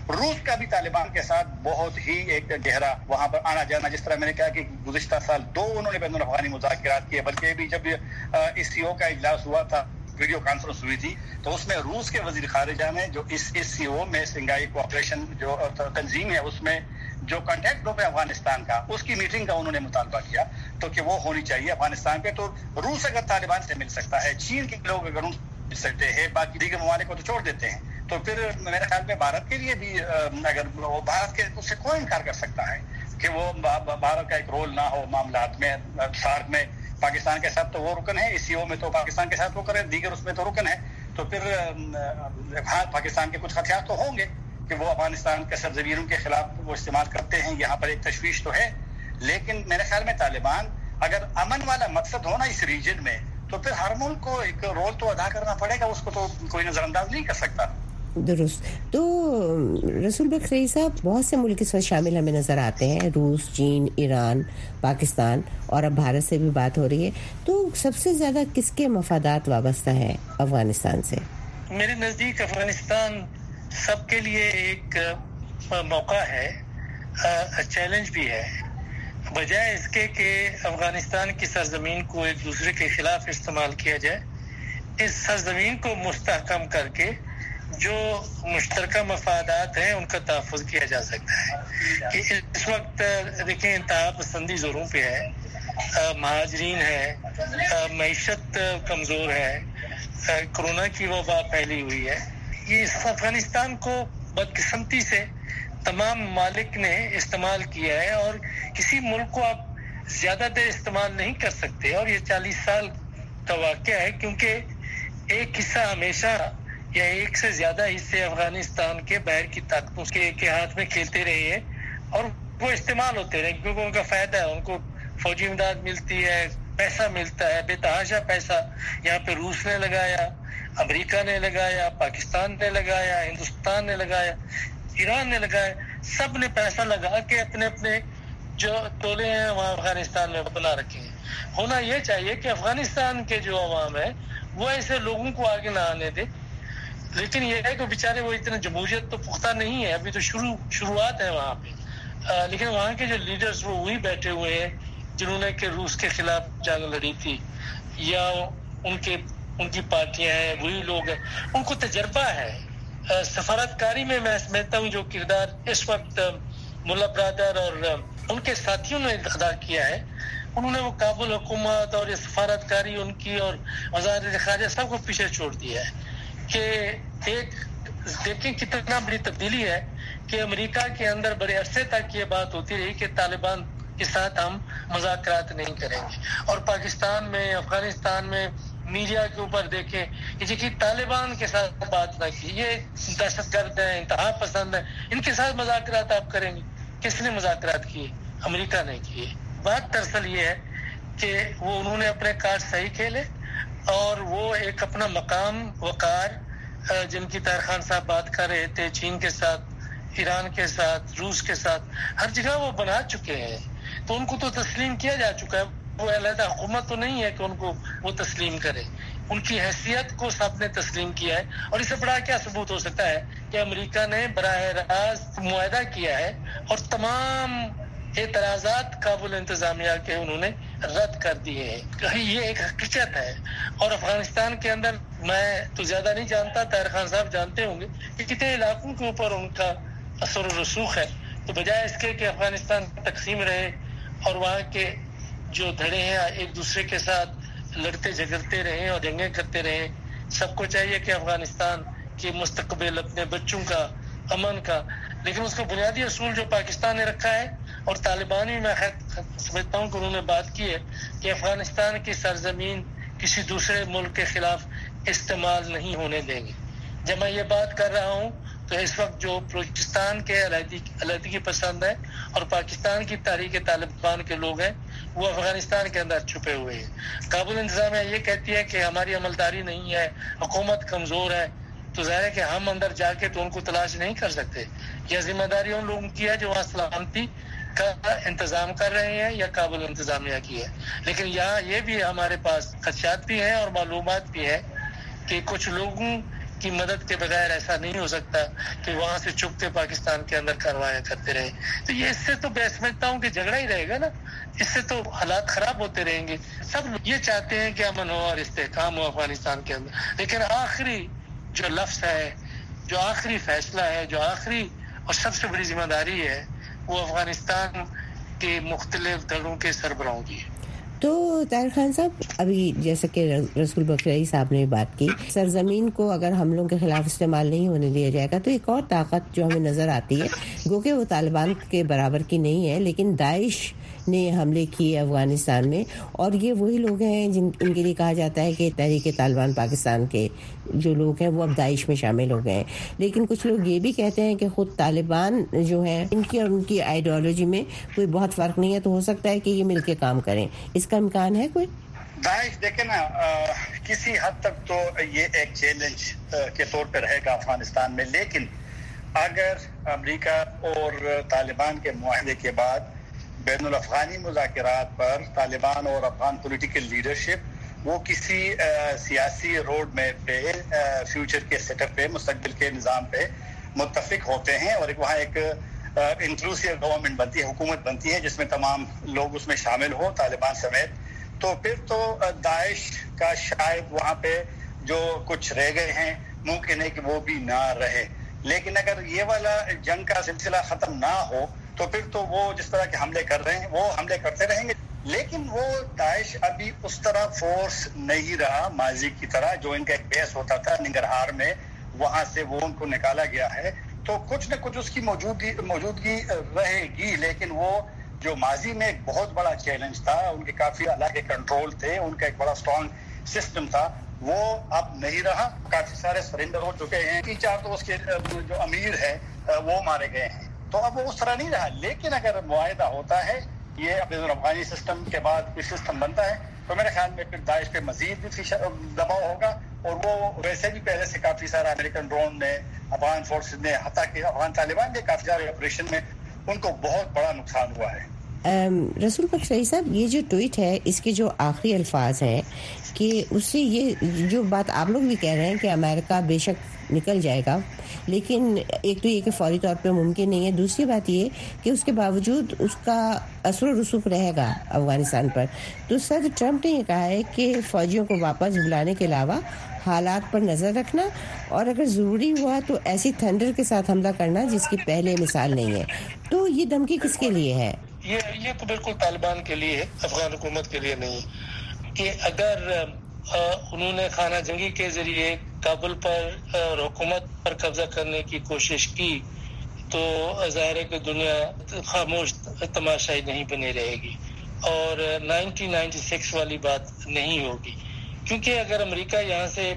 روس کا بھی طالبان کے ساتھ بہت ہی ایک گہرا وہاں پر آنا جانا، جس طرح میں نے کہا کہ گزشتہ سال دو انہوں نے بین الافغانی مذاکرات کیے، بلکہ بھی جب ای سی او کا اجلاس ہوا تھا، ویڈیو کانفرنس ہوئی تھی، تو اس میں روس کے وزیر خارجہ نے جو اس ای سی او میں سنگائی کوآپریشن جو تنظیم ہے اس میں جو کانٹیکٹ گروپ ہے افغانستان کا، اس کی میٹنگ کا انہوں نے مطالبہ کیا تو کہ وہ ہونی چاہیے افغانستان پہ. تو روس اگر طالبان سے مل سکتا ہے، چین کے لوگ اگر ان مل سکتے ہیں، باقی دیگر ممالک کو تو چھوڑ دیتے ہیں، تو پھر میرے خیال میں بھارت کے لیے بھی اگر بھارت کے اس سے کوئی انکار کر سکتا ہے کہ وہ بھارت کا ایک رول نہ ہو معاملات میں، سارک میں پاکستان کے ساتھ تو وہ رکن ہے، اس سی او میں تو پاکستان کے ساتھ وہ کرے، دیگر اس میں تو رکن ہے، تو پھر ہاں پاکستان کے کچھ خدشات تو ہوں گے کہ وہ افغانستان کے سرزمینوں کے خلاف وہ استعمال کرتے ہیں. یہاں پر ایک تشویش تو ہے، لیکن میرے خیال میں طالبان اگر امن والا مقصد ہونا اس ریجن میں، تو پھر ہر ملک کو ایک رول تو ادا کرنا پڑے گا، اس کو تو کوئی نظر انداز نہیں کر سکتا. درست. تو رسول بخش رئی صاحب، بہت سے ملک اس وقت شامل ہمیں نظر آتے ہیں، روس، چین، ایران، پاکستان، اور اب بھارت سے بھی بات ہو رہی ہے. تو سب سے زیادہ کس کے مفادات وابستہ ہیں افغانستان سے؟ میرے نزدیک افغانستان سب کے لیے ایک موقع ہے، چیلنج بھی ہے، بجائے اس کے کہ افغانستان کی سرزمین کو ایک دوسرے کے خلاف استعمال کیا جائے، اس سرزمین کو مستحکم کر کے جو مشترکہ مفادات ہیں ان کا تحفظ کیا جا سکتا ہے. کہ اس وقت دیکھیں انتہا پسندی زوروں پہ ہے، مہاجرین ہے، معیشت کمزور ہے، کورونا کی وبا پھیلی ہوئی ہے. یہ افغانستان کو بدقسمتی سے تمام ممالک نے استعمال کیا ہے، اور کسی ملک کو آپ زیادہ دیر استعمال نہیں کر سکتے، اور یہ چالیس سال کا واقعہ ہے، کیونکہ ایک حصہ ہمیشہ یا ایک سے زیادہ حصے افغانستان کے باہر کی طاقتوں کے, کے ہاتھ میں کھیلتے رہے ہیں، اور وہ استعمال ہوتے رہے کیونکہ ان کا فائدہ ہے، ان کو فوجی امداد ملتی ہے، پیسہ ملتا ہے، بے تحاشا پیسہ یہاں پہ روس نے لگایا، امریکہ نے لگایا، پاکستان نے لگایا، ہندوستان نے لگایا، ایران نے لگایا، سب نے پیسہ لگا کے اپنے اپنے جو ٹولے ہیں وہاں افغانستان میں بنا رکھے ہیں. ہونا یہ چاہیے کہ افغانستان کے جو عوام ہے وہ ایسے لوگوں کو آگے نہ آنے دے، لیکن یہ ہے کہ بیچارے وہ اتنا جمہوریت تو پختہ نہیں ہے، ابھی تو شروع شروعات ہے وہاں پہ، آ, لیکن وہاں کے جو لیڈرز وہ وہی بیٹھے ہوئے ہیں جنہوں نے کہ روس کے خلاف جنگ لڑی تھی، یا ان کے ان کی پارٹیاں ہیں، وہی لوگ ہیں، ان کو تجربہ ہے. سفارتکاری میں میں سمجھتا ہوں جو کردار اس وقت ملا برادر اور ان کے ساتھیوں نے ادا کیا ہے، انہوں نے وہ کابل حکومت اور یہ سفارتکاری ان کی اور وزارت خارجہ سب کو پیچھے چھوڑ دیا ہے. کہ ایک دیکھیں کتنا بڑی تبدیلی ہے کہ امریکہ کے اندر بڑے عرصے تک یہ بات ہوتی رہی کہ طالبان کے ساتھ ہم مذاکرات نہیں کریں گے، اور پاکستان میں، افغانستان میں میڈیا کے اوپر دیکھیں کہ جی طالبان کے ساتھ بات نہ کی، یہ دہشت گرد ہیں، انتہا پسند ہیں، ان کے ساتھ مذاکرات آپ کریں گے. کس نے مذاکرات کیے؟ امریکہ نے کیے. بات دراصل یہ ہے کہ وہ انہوں نے اپنے کارڈ صحیح کھیلے، اور وہ ایک اپنا مقام وقار جن کی طاہر خان صاحب بات کر رہے تھے، چین کے ساتھ، ایران کے ساتھ، روس کے ساتھ، ہر جگہ وہ بنا چکے ہیں. تو ان کو تو تسلیم کیا جا چکا ہے، وہ علیحدہ حکومت تو نہیں ہے کہ ان کو وہ تسلیم کرے، ان کی حیثیت کو سب نے تسلیم کیا ہے. اور اس سے بڑا کیا ثبوت ہو سکتا ہے کہ امریکہ نے براہ راست معاہدہ کیا ہے اور تمام اعتراضات کابل انتظامیہ کے انہوں نے رد کر دیے ہیں. یہ ایک حقیقت ہے. اور افغانستان کے اندر میں تو زیادہ نہیں جانتا، طاہر خان صاحب جانتے ہوں گے کہ کتنے علاقوں کے اوپر ان کا اثر و رسوخ ہے. تو بجائے اس کے کہ افغانستان تقسیم رہے اور وہاں کے جو دھڑے ہیں ایک دوسرے کے ساتھ لڑتے جھگڑتے رہیں اور جنگیں کرتے رہیں، سب کو چاہیے کہ افغانستان کے مستقبل، اپنے بچوں کا، امن کا، لیکن اس کا بنیادی اصول جو پاکستان نے رکھا ہے، اور طالبان بھی میں خیر سمجھتا ہوں کہ انہوں نے بات کی ہے کہ افغانستان کی سرزمین کسی دوسرے ملک کے خلاف استعمال نہیں ہونے دیں گے. جب میں یہ بات کر رہا ہوں تو اس وقت جو بلوچستان کے علیحدگی پسند ہے اور پاکستان کی تحریک طالبان کے لوگ ہیں، وہ افغانستان کے اندر چھپے ہوئے ہیں. کابل انتظامیہ یہ کہتی ہے کہ ہماری عملداری نہیں ہے، حکومت کمزور ہے، تو ظاہر ہے کہ ہم اندر جا کے تو ان کو تلاش نہیں کر سکتے. یہ ذمہ داری ان لوگوں کی ہے جو وہاں سلامتی کا انتظام کر رہے ہیں، یا کابل انتظامیہ کی ہے. لیکن یہاں یہ بھی ہمارے پاس خدشات بھی ہیں اور معلومات بھی ہے کہ کچھ لوگوں کی مدد کے بغیر ایسا نہیں ہو سکتا کہ وہاں سے چپتے پاکستان کے اندر کارروائیاں کرتے رہیں. تو یہ اس سے تو میں سمجھتا ہوں کہ جھگڑا ہی رہے گا نا, اس سے تو حالات خراب ہوتے رہیں گے. سب یہ چاہتے ہیں کہ امن ہو اور استحکام ہو افغانستان کے اندر, لیکن آخری جو لفظ ہے, جو آخری فیصلہ ہے, جو آخری اور سب سے بڑی ذمہ داری ہے, وہ افغانستان کے مختلف دلوں کے سربراہوں کی ہے. تو طاہر خان صاحب, ابھی جیسا کہ رسول بخشائی صاحب نے بات کی, سرزمین کو اگر حملوں کے خلاف استعمال نہیں ہونے دیا جائے گا تو ایک اور طاقت جو ہمیں نظر آتی ہے, گو کہ وہ طالبان کے برابر کی نہیں ہے, لیکن داعش نے حملے کیے افغانستان میں, اور یہ وہی لوگ ہیں جن ان کے لیے کہا جاتا ہے کہ تحریک طالبان پاکستان کے جو لوگ ہیں وہ اب داعش میں شامل ہو گئے ہیں. لیکن کچھ لوگ یہ بھی کہتے ہیں کہ خود طالبان جو ہیں ان کی اور ان کی آئیڈیالوجی میں کوئی بہت فرق نہیں ہے, تو ہو سکتا ہے کہ یہ مل کے کام کریں. اس کا امکان ہے کوئی؟ داعش دیکھیں نا, کسی حد تک تو یہ ایک چیلنج کے طور پہ رہے گا افغانستان میں, لیکن اگر امریکہ اور طالبان کے معاہدے کے بعد بین الافغانی مذاکرات پر طالبان اور افغان پولیٹیکل لیڈرشپ وہ کسی سیاسی روڈ میپ پہ, فیوچر کے سیٹ اپ پہ, مستقبل کے نظام پہ متفق ہوتے ہیں, اور ایک وہاں ایک انکلوسیو گورنمنٹ بنتی ہے, حکومت بنتی ہے جس میں تمام لوگ اس میں شامل ہو, طالبان سمیت, تو پھر تو داعش کا شاید وہاں پہ جو کچھ رہ گئے ہیں ممکن ہے کہ وہ بھی نہ رہے. لیکن اگر یہ والا جنگ کا سلسلہ ختم نہ ہو تو پھر تو وہ جس طرح کے حملے کر رہے ہیں وہ حملے کرتے رہیں گے. لیکن وہ داعش ابھی اس طرح فورس نہیں رہا ماضی کی طرح, جو ان کا ایک بیس ہوتا تھا ننگرہار میں, وہاں سے وہ ان کو نکالا گیا ہے. تو کچھ نہ کچھ اس کی موجودگی موجودگی رہے گی, لیکن وہ جو ماضی میں ایک بہت بڑا چیلنج تھا, ان کے کافی الگ کنٹرول تھے, ان کا ایک بڑا اسٹرانگ سسٹم تھا, وہ اب نہیں رہا. کافی سارے سرنڈر ہو چکے ہیں, تین چار تو اس کے جو امیر ہے وہ مارے گئے ہیں, تو اب وہ اس طرح نہیں رہا. لیکن اگر معاہدہ ہوتا ہے, یہ بین الافغانی سسٹم کے بعد کوئی سسٹم بنتا ہے, تو میرے خیال میں پھر داعش پہ مزید بھی دباؤ ہوگا, اور وہ ویسے بھی پہلے سے کافی سارا امریکن ڈرون نے, افغان فورسز نے, حتیٰ کہ افغان طالبان نے کافی سارے آپریشن میں ان کو بہت بڑا نقصان ہوا ہے. رسول بخشائی صاحب, یہ جو ٹویٹ ہے اس کے جو آخری الفاظ ہیں کہ اس سے یہ جو بات آپ لوگ بھی کہہ رہے ہیں کہ امریکہ بے شک نکل جائے گا, لیکن ایک تو یہ کہ فوری طور پہ ممکن نہیں ہے, دوسری بات یہ کہ اس کے باوجود اس کا اثر و رسوخ رہے گا افغانستان پر. تو صدر ٹرمپ نے یہ کہا ہے کہ فوجیوں کو واپس بلانے کے علاوہ حالات پر نظر رکھنا, اور اگر ضروری ہوا تو ایسی تھنڈر کے ساتھ حملہ کرنا جس کی پہلے مثال نہیں ہے. تو یہ دھمکی کس کے لیے ہے؟ یہ یہ تو بالکل طالبان کے لیے ہے, افغان حکومت کے لیے نہیں. کہ اگر انہوں نے خانہ جنگی کے ذریعے کابل پر اور حکومت پر قبضہ کرنے کی کوشش کی تو ظاہر ہے کہ دنیا خاموش تماشائی نہیں بنی رہے گی, اور نائنٹین نائنٹی سکس والی بات نہیں ہوگی. کیونکہ اگر امریکہ یہاں سے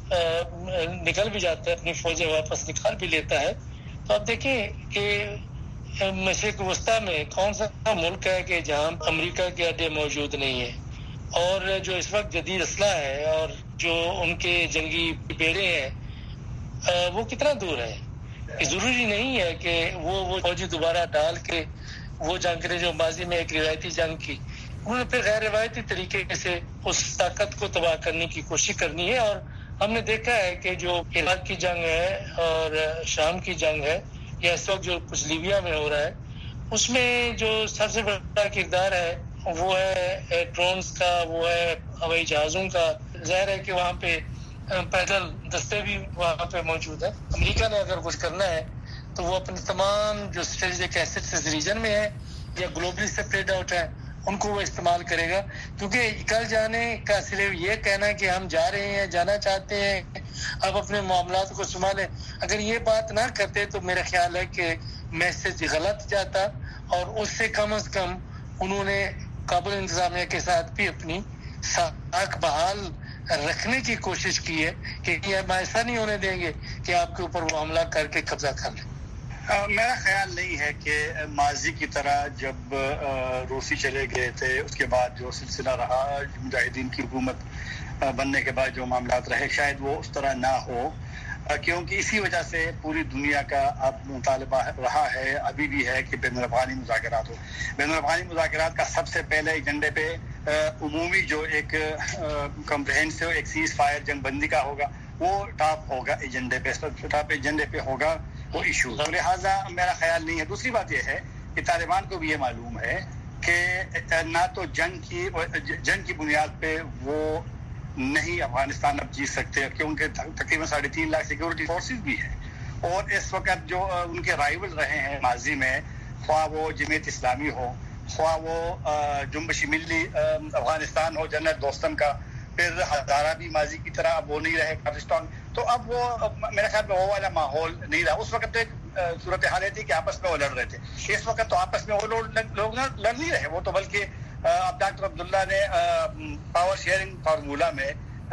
نکل بھی جاتا ہے, اپنی فوجیں واپس نکال بھی لیتا ہے, تو آپ دیکھیں کہ مشرق وسطیٰ میں کون سا ملک ہے کہ جہاں امریکہ کے اڈے موجود نہیں ہیں, اور جو اس وقت جدید اسلحہ ہے اور جو ان کے جنگی بیڑے ہیں وہ کتنا دور ہے. ضروری نہیں ہے کہ وہ وہ فوجی دوبارہ ڈال کے وہ جنگ کرے جو ماضی میں ایک روایتی جنگ کی. انہوں نے پھر غیر روایتی طریقے سے اس طاقت کو تباہ کرنے کی کوشش کرنی ہے, اور ہم نے دیکھا ہے کہ جو عراق کی جنگ ہے اور شام کی جنگ ہے, یا اس وقت جو کچھ لیبیا میں ہو رہا ہے, اس میں جو سب سے بڑا کردار ہے وہ ہے ڈرونز کا, وہ ہے ہوائی جہازوں کا. ظاہر ہے کہ وہاں پہ پیدل دستے بھی وہاں پہ موجود ہیں. امریکہ نے اگر کچھ کرنا ہے تو وہ اپنے تمام جو اسٹریٹجک ایسٹس اس ریجن میں ہیں یا گلوبلی سپریڈ آؤٹ ہیں, ان کو وہ استعمال کرے گا. کیونکہ کل جانے کا صرف یہ کہنا کہ ہم جا رہے ہیں, جانا چاہتے ہیں, اب اپنے معاملات کو سنبھالیں, اگر یہ بات نہ کرتے تو میرا خیال ہے کہ میسج غلط جاتا, اور اس سے کم از کم انہوں نے کابل انتظامیہ کے ساتھ بھی اپنی ساکھ بحال رکھنے کی کوشش کی ہے کہ ہم ایسا نہیں ہونے دیں گے کہ آپ کے اوپر وہ حملہ کر کے قبضہ کر لیں. میرا خیال نہیں ہے کہ ماضی کی طرح جب روسی چلے گئے تھے اس کے بعد جو سلسلہ رہا مجاہدین کی حکومت بننے کے بعد جو معاملات رہے, شاید وہ اس طرح نہ ہو, کیونکہ اسی وجہ سے پوری دنیا کا اب مطالبہ رہا ہے, ابھی بھی ہے کہ بین الاقوامی مذاکرات ہو. بین الاقوامی مذاکرات کا سب سے پہلے ایجنڈے پہ عمومی جو ایک کمپریہنسو ایک سیز فائر جنگ بندی کا ہوگا, وہ ٹاپ ہوگا ایجنڈے پہ ٹاپ ایجنڈے پہ ہوگا وہ ایشو. تو لہٰذا میرا خیال نہیں ہے. دوسری بات یہ ہے کہ طالبان کو بھی یہ معلوم ہے کہ نہ تو جنگ کی جنگ کی بنیاد پہ وہ نہیں افغانستان اب جیت سکتے کیونکہ تقریباً ساڑھے تین لاکھ سیکورٹی فورسز بھی ہیں اور اس وقت جو ان کے رائول رہے ہیں ماضی میں خواہ وہ جمعیت اسلامی ہو خواہ وہ جنبش ملی افغانستان ہو جنرل دوستم کا پھر ہزارہ بھی ماضی کی طرح اب وہ نہیں رہے پاکستان. تو اب وہ میرے خیال میں وہ والا ماحول نہیں رہا. اس وقت تو ایک صورتحال تھی کہ آپس میں وہ لڑ رہے تھے. اس وقت تو آپس میں وہ لوگ لڑ نہیں رہے. وہ تو بلکہ اب ڈاکٹر عبداللہ نے پاور شیئرنگ فارمولا میں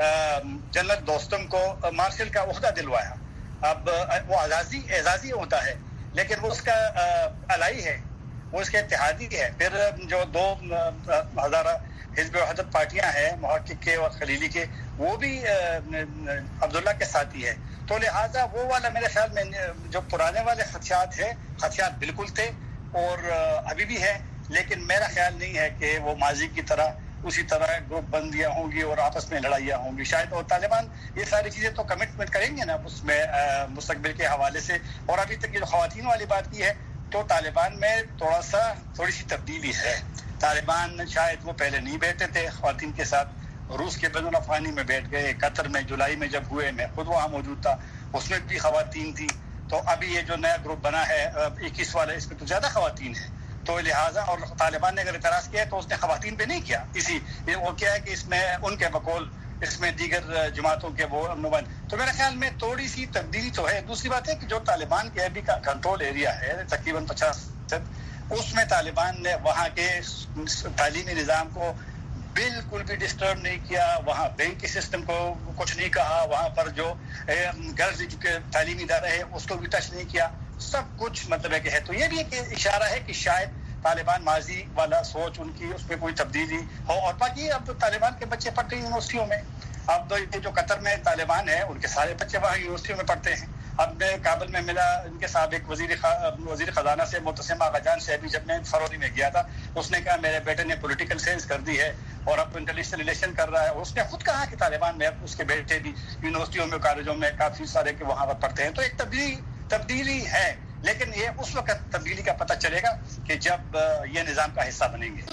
جنرل دوستم کو مارشل کا عہدہ دلوایا. اب وہ اعزازی اعزازی ہوتا ہے لیکن وہ اس کا الائی ہے, وہ اس کے اتحادی ہے. پھر جو دو ہزارہ حزب وحدت پارٹیاں ہیں محقق کے اور خلیلی کے وہ بھی عبداللہ کے ساتھی ہے. تو لہٰذا وہ والا میرے خیال میں جو پرانے والے خدشات ہیں خدشات بالکل تھے اور ابھی بھی ہے, لیکن میرا خیال نہیں ہے کہ وہ ماضی کی طرح اسی طرح گروپ بندیاں ہوں گی اور آپس میں لڑائیاں ہوں گی. شاید اور طالبان یہ ساری چیزیں تو کمٹمنٹ کریں گے نا اس میں مستقبل کے حوالے سے. اور ابھی تک یہ جو خواتین والی بات کی ہے تو طالبان میں تھوڑا سا تھوڑی سی تبدیلی ہے. طالبان شاید وہ پہلے نہیں بیٹھتے تھے خواتین کے ساتھ, روس کے بین الاقوامی میں بیٹھ گئے. قطر میں جولائی میں جب ہوئے میں خود وہاں موجود تھا, اس میں بھی خواتین تھی. تو ابھی یہ جو نیا گروپ بنا ہے اکیس والا اس میں تو زیادہ خواتین ہیں. تو لہٰذا اور طالبان نے اگر اعتراض کیا تو اس نے خواتین پہ نہیں کیا. اسی وہ کیا ہے کہ اس میں ان کے بقول اس میں دیگر جماعتوں کے وہ نمائند. تو میرے خیال میں تھوڑی سی تبدیلی تو ہے. دوسری بات ہے کہ جو طالبان کے ابھی کا کنٹرول ایریا ہے تقریباً پچاس فیصد, اس میں طالبان نے وہاں کے تعلیمی نظام کو بالکل بھی ڈسٹرب نہیں کیا. وہاں بینک کے سسٹم کو کچھ نہیں کہا. وہاں پر جو غرض تعلیمی ادارے ہیں اس کو بھی ٹچ نہیں کیا. سب کچھ مطلب ہے کہ ہے. تو یہ بھی ایک اشارہ ہے کہ شاید طالبان ماضی والا سوچ ان کی اس میں کوئی تبدیلی ہو. اور باقی اب تو طالبان کے بچے پڑھتے ہیں یونیورسٹیوں میں. اب تو جو قطر میں طالبان ہیں ان کے سارے بچے وہاں یونیورسٹیوں میں پڑھتے ہیں. اب میں کابل میں ملا ان کے سابق وزیر وزیر خزانہ سے معتصم آغا جان سے ابھی جب میں فروری میں گیا تھا, اس نے کہا میرے بیٹے نے پولیٹیکل سائنس کر دی ہے اور اب انٹرنیشنل ریلیشن کر رہا ہے. اس نے خود کہا کہ طالبان میں اب اس کے بیٹے بھی یونیورسٹیوں میں کالجوں میں کافی سارے کے وہاں پر پڑھتے ہیں. تو ایک تبدیلی تبدیلی ہے, لیکن یہ اس وقت تبدیلی کا پتہ چلے گا کہ جب یہ نظام کا حصہ بنیں گے.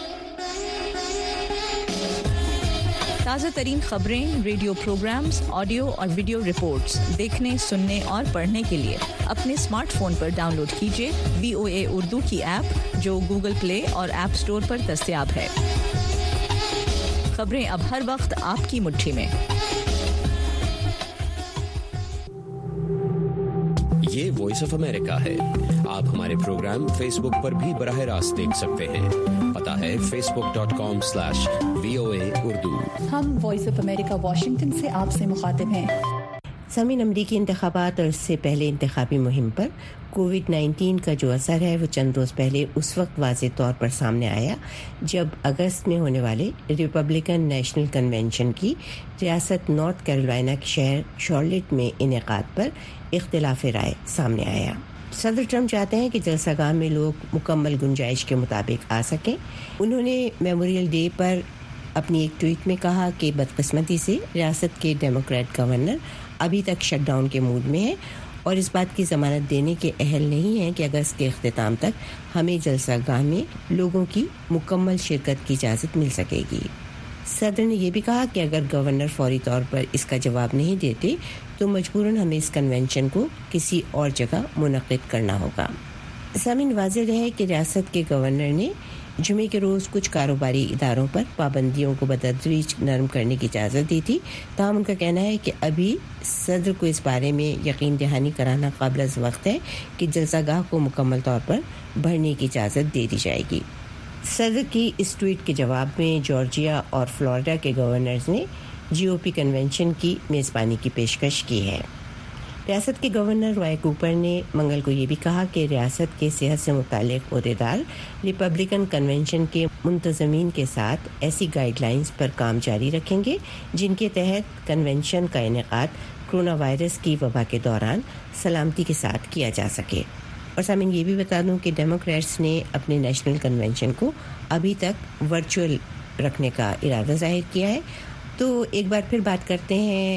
تازہ ترین خبریں, ریڈیو پروگرامز, آڈیو اور ویڈیو رپورٹس دیکھنے, سننے اور پڑھنے کے لیے اپنے اسمارٹ فون پر ڈاؤن لوڈ کیجیے وی او اے اردو کی ایپ جو گوگل پلے اور ایپ اسٹور پر دستیاب ہے. خبریں اب ہر وقت آپ کی مٹھی میں. یہ وائس آف امریکہ ہے. آپ ہمارے پروگرام فیس بک پر بھی براہ راست دیکھ سکتے ہیں. پتا ہے Facebook dot com slash V O A Urdu. ہم وائس آف امریکہ واشنگٹن سے آپ سے مخاطب ہیں. سامعین, امریکی انتخابات اور اس سے پہلے انتخابی مہم پر کووڈ نائنٹین کا جو اثر ہے وہ چند روز پہلے اس وقت واضح طور پر سامنے آیا جب اگست میں ہونے والے ریپبلکن نیشنل کنونشن کی ریاست نارتھ کیرولائنا کے شہر شارلٹ میں انعقاد پر اختلاف رائے سامنے آیا. صدر ٹرمپ چاہتے ہیں کہ جلسہ گاہ میں لوگ مکمل گنجائش کے مطابق آ سکیں. انہوں نے میموریل ڈے پر اپنی ایک ٹویٹ میں کہا کہ بدقسمتی سے ریاست کے ڈیموکریٹ گورنر ابھی تک شٹ ڈاؤن کے موڈ میں ہیں اور اس بات کی ضمانت دینے کے اہل نہیں ہیں کہ اگست کے اختتام تک ہمیں جلسہ گاہ میں لوگوں کی مکمل شرکت کی اجازت مل سکے گی. صدر نے یہ بھی کہا کہ اگر گورنر فوری طور پر اس کا جواب نہیں دیتے تو مجبوراً ہمیں اس کنونشن کو کسی اور جگہ منعقد کرنا ہوگا. سامعین, واضح رہے کہ ریاست کے گورنر نے جمعے کے روز کچھ کاروباری اداروں پر پابندیوں کو بتدریج نرم کرنے کی اجازت دی تھی. تاہم ان کا کہنا ہے کہ ابھی صدر کو اس بارے میں یقین دہانی کرانا قابل از وقت ہے کہ جلسہ گاہ کو مکمل طور پر بھرنے کی اجازت دے دی جائے گی. صدر کی اس ٹویٹ کے جواب میں جارجیا اور فلوریڈا کے گورنرز نے جی او پی کنونشن کی میزبانی کی پیشکش کی ہے. ریاست کے گورنر رائے کوپر نے منگل کو یہ بھی کہا کہ ریاست کے صحت سے متعلق عہدیدار ریپبلکن کنونشن کے منتظمین کے ساتھ ایسی گائیڈ لائنز پر کام جاری رکھیں گے جن کے تحت کنونشن کا انعقاد کرونا وائرس کی وبا کے دوران سلامتی کے ساتھ کیا جا سکے. اور سامعین, یہ بھی بتا دوں کہ ڈیموکریٹس نے اپنے نیشنل کنونشن کو ابھی تک ورچوئل رکھنے کا ارادہ ظاہر کیا ہے. تو ایک بار پھر بات کرتے ہیں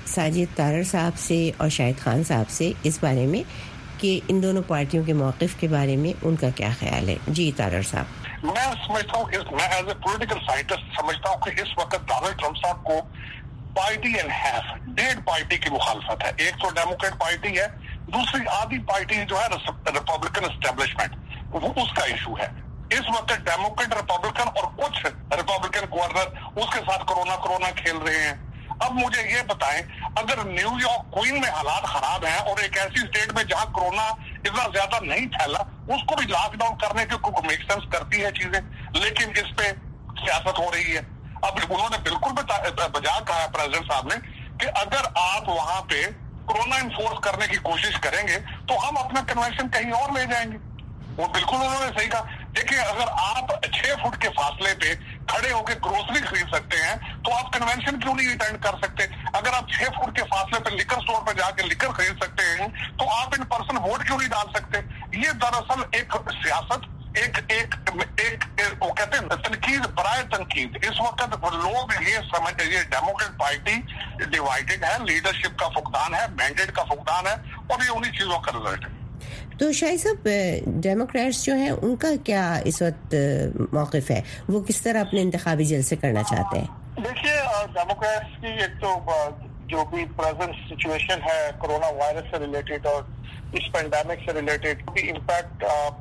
ساجد طارر صاحب سے اور شاہد خان صاحب سے اس بارے میں کہ ان دونوں پارٹیوں کے موقف کے بارے میں ان کا کیا خیال ہے. جی طارر صاحب. میں سمجھتا ہوں میں ایز اے پولیٹیکل سائنٹسٹ سمجھتا ہوں کہ اس وقت ڈونلڈ ٹرمپ صاحب کو پارٹی اینڈ ہیف ڈیڑھ پارٹی کی مخالفت ہے. ایک تو ڈیموکریٹ پارٹی ہے, دوسری آدھی پارٹی جو ہے ریپبلکن اسٹیبلشمنٹ, وہ اس کا ایشو ہے. اس وقت ڈیموکریٹ ریپبلکن اور کچھ ریپبلکن گورنر اس کے ساتھ کرونا کرونا کھیل رہے ہیں. اب مجھے یہ بتائیں, اگر نیو یارک کوئن میں حالات خراب ہیں اور ایک ایسی اسٹیٹ میں جہاں کرونا اتنا زیادہ نہیں پھیلا, اس کو بھی لاک ڈاؤن کرنے کے میک سینس کرتی ہے چیزیں, لیکن اس پہ سیاست ہو رہی ہے. اب انہوں نے بالکل بجا کہا ہے پریزیڈنٹ صاحب نے کہ اگر آپ وہاں پہ کرونا انفورس کرنے کی کوشش کریں گے تو ہم اپنا کنونشن کہیں اور لے جائیں گے. وہ بالکل انہوں نے صحیح کہا. دیکھیں, اگر آپ چھ فٹ کے فاصلے پہ کھڑے ہو کے گروسری خرید سکتے ہیں تو آپ کنونشن کیوں نہیں اٹینڈ کر سکتے؟ اگر آپ چھ فٹ کے فاصلے پہ لکر اسٹور پہ جا کے لکر خرید سکتے ہیں تو آپ ان پرسن ووٹ کیوں نہیں ڈال سکتے؟ یہ دراصل ایک سیاست, ایک ایک ایک وہ کہتے ہیں تنقید برائے تنقید. اس وقت لوگ یہ سمجھ, یہ ڈیموکریٹ پارٹی ڈیوائیڈڈ ہے, لیڈرشپ کا فقدان ہے, مینڈیٹ کا فقدان ہے, اور یہ انہی چیزوں کا رزلٹ ہے. تو شاہد صاحب, ڈیموکریٹس جو ہیں ان کا کیا اس وقت موقف ہے؟ وہ کس طرح اپنے انتخابی جلسے کرنا چاہتے ہیں؟ دیکھیے, ڈیموکریٹس کی ایک تو جو بھی پریزنٹ سچویشن ہے کرونا وائرس سے ریلیٹڈ اور اس پینڈیمک سے ریلیٹڈ بھی امپیکٹ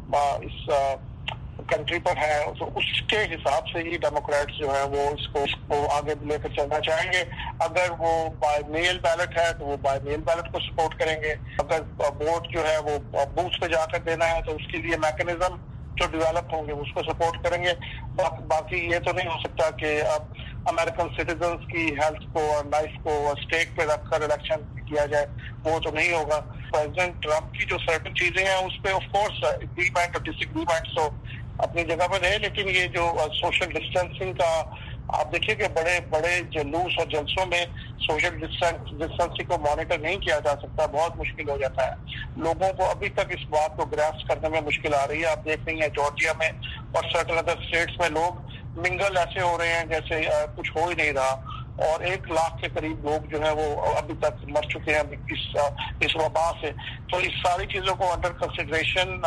اس کنٹری پر ہے, تو اس کے حساب سے ہی ڈیموکریٹس جو ہے وہ اس کو اس کو آگے لے کر چلنا چاہیں گے. اگر وہ بائی میل بیلٹ ہے تو وہ بائی میل بیلٹ کو سپورٹ کریں گے. اگر ووٹ جو ہے وہ بوتھ پہ جا کر دینا ہے تو اس کے لیے میکینزم جو ڈیولپ ہوں گے اس کو سپورٹ کریں گے. باقی یہ تو نہیں ہو سکتا کہ اب امریکن سٹیزنس کی ہیلتھ کو اور لائف کو اسٹیک پہ رکھ کر الیکشن کیا جائے, وہ تو نہیں ہوگا. پریزیڈنٹ ٹرمپ کی جو سرٹن چیزیں ہیں اس پہ آف کورس اگریمنٹ اور ڈس ایگریمنٹ تو اپنی جگہ پر رہے, لیکن یہ جو سوشل ڈسٹینسنگ کا آپ دیکھیے کہ بڑے بڑے جلوس اور جلسوں میں سوشل ڈسٹینسنگ کو مانیٹر نہیں کیا جا سکتا, بہت مشکل ہو جاتا ہے. لوگوں کو ابھی تک اس بات کو گراسپ کرنے میں مشکل آ رہی ہے. آپ دیکھ رہی ہیں جارجیا میں اور سرٹن ادر اسٹیٹس میں لوگ منگل ایسے ہو رہے ہیں جیسے کچھ ہو ہی نہیں رہا, اور ایک لاکھ کے قریب لوگ جو ہیں وہ ابھی تک مر چکے ہیں اس اس وبا سے. تو اس ساری چیزوں کو انڈر کنسیڈریشن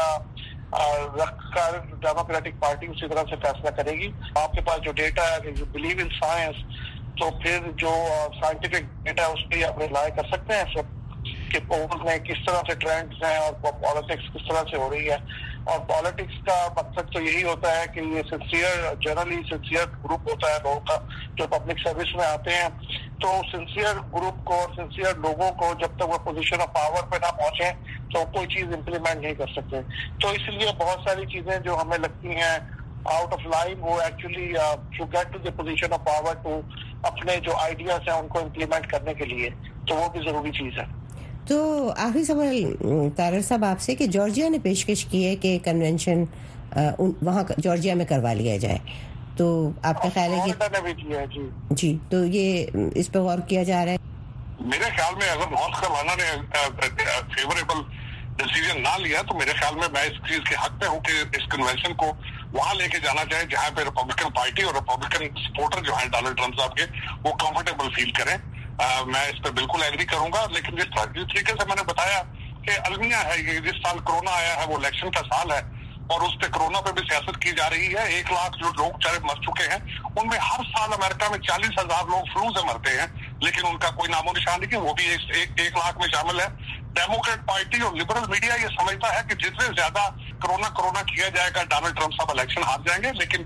رکھ کر ڈیموکریٹک پارٹی اسی طرح سے فیصلہ کرے گی. آپ کے پاس جو ڈیٹا ہے کہ بلیو ان سائنس, تو پھر جو سائنٹیفک ڈیٹا ہے اس پہ آپ ریلائی کر سکتے ہیں سب کہ پولز میں کس طرح سے ٹرینڈز ہیں اور پالیٹکس کس طرح سے ہو رہی ہے. اور پالیٹکس کا مقصد تو یہی ہوتا ہے کہ یہ سنسیئر جنرلی سنسیئر گروپ ہوتا ہے لوگوں کا جو پبلک سروس میں آتے ہیں. تو سنسیئر گروپ کو اور سنسیئر لوگوں کو جب تک وہ پوزیشن آف پاور پہ نہ پہنچے تو کوئی چیز امپلیمنٹ نہیں کر سکتے. تو اس لیے بہت ساری چیزیں جو ہمیں لگتی ہیں آؤٹ آف لائن, وہ actually to get to the position of power to اپنے جو آئیڈیاز ہیں ان کو امپلیمنٹ کرنے کے لیے, تو وہ بھی ضروری چیز ہے. تو آخری سوال طارر صاحب آپ سے کہ جارجیا نے پیشکش کی ہے کہ کنونشن وہاں جارجیا میں کروا لیا جائے, تو آپ کا خیال ہے کہ جی جی تو یہ اس پہ غور کیا جا رہا ہے؟ میرے خیال میں اگر نارتھ کیرولینا نے فیوریبل ڈیسیژن نہ لیا تو میرے خیال میں میں اس چیز کے حق میں ہوں کہ اس کنونشن کو وہاں لے کے جانا چاہے جہاں پہ ریپبلکن پارٹی اور ریپبلکن سپورٹر جو ہیں ڈونلڈ ٹرمپ صاحب کے وہ کمفرٹیبل فیل کریں. میں اس پہ بالکل ایگری کروں گا, لیکن جس طریقے سے میں نے بتایا کہ المیہ ہے یہ جس سال کرونا آیا ہے وہ الیکشن کا سال ہے اور اس پہ کرونا پہ بھی سیاست کی جا رہی ہے. ایک لاکھ جو لوگ چارے مر چکے ہیں ان میں ہر سال امریکہ میں چالیس ہزار لوگ فلو سے مرتے ہیں, لیکن ان کا کوئی نام و نشان نہیں کہ وہ بھی ایک, ایک لاکھ میں شامل ہے. ڈیموکریٹ پارٹی اور لبرل میڈیا یہ سمجھتا ہے کہ جتنے زیادہ کرونا کرونا کیا جائے گا ڈونلڈ ٹرمپ صاحب الیکشن ہار جائیں گے, لیکن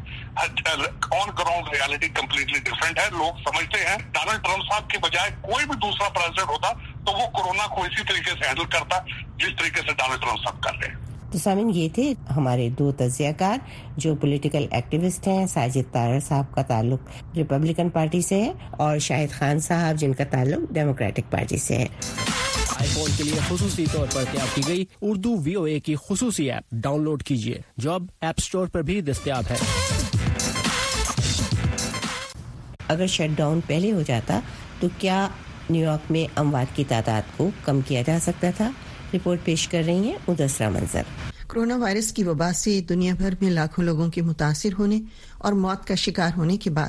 on ground reality completely different ہے. لوگ سمجھتے ہیں ڈونلڈ ٹرمپ صاحب کے بجائے کوئی بھی دوسرا پریزیڈنٹ ہوتا تو وہ کورونا کو اسی طریقے سے ہینڈل کرتا جس طریقے سے ڈونلڈ ٹرمپ صاحب کر رہے ہیں. تو سامعین, یہ تھے ہمارے دو تجزیہ کار جو پولیٹیکل ایکٹیوسٹ ہیں. ساجد طارر صاحب کا تعلق ریپبلکن پارٹی سے ہے اور شاہد خان صاحب جن کا تعلق ڈیموکریٹک پارٹی سے ہے. آئی فون کے لیے خصوصی طور پر تیار کی گئی اردو وی او اے کی خصوصی ایپ ڈاؤن لوڈ کیجیے جو اب ایپ اسٹور پر بھی دستیاب ہے. اگر شٹ ڈاؤن پہلے ہو جاتا تو کیا نیو یارک میں اموات کی تعداد کو کم کیا جا سکتا تھا؟ رپورٹ پیش کر رہی ہیں مدثرہ منظر. کورونا وائرس کی وبا سے دنیا بھر میں لاکھوں لوگوں کے متاثر ہونے اور موت کا شکار ہونے کے بعد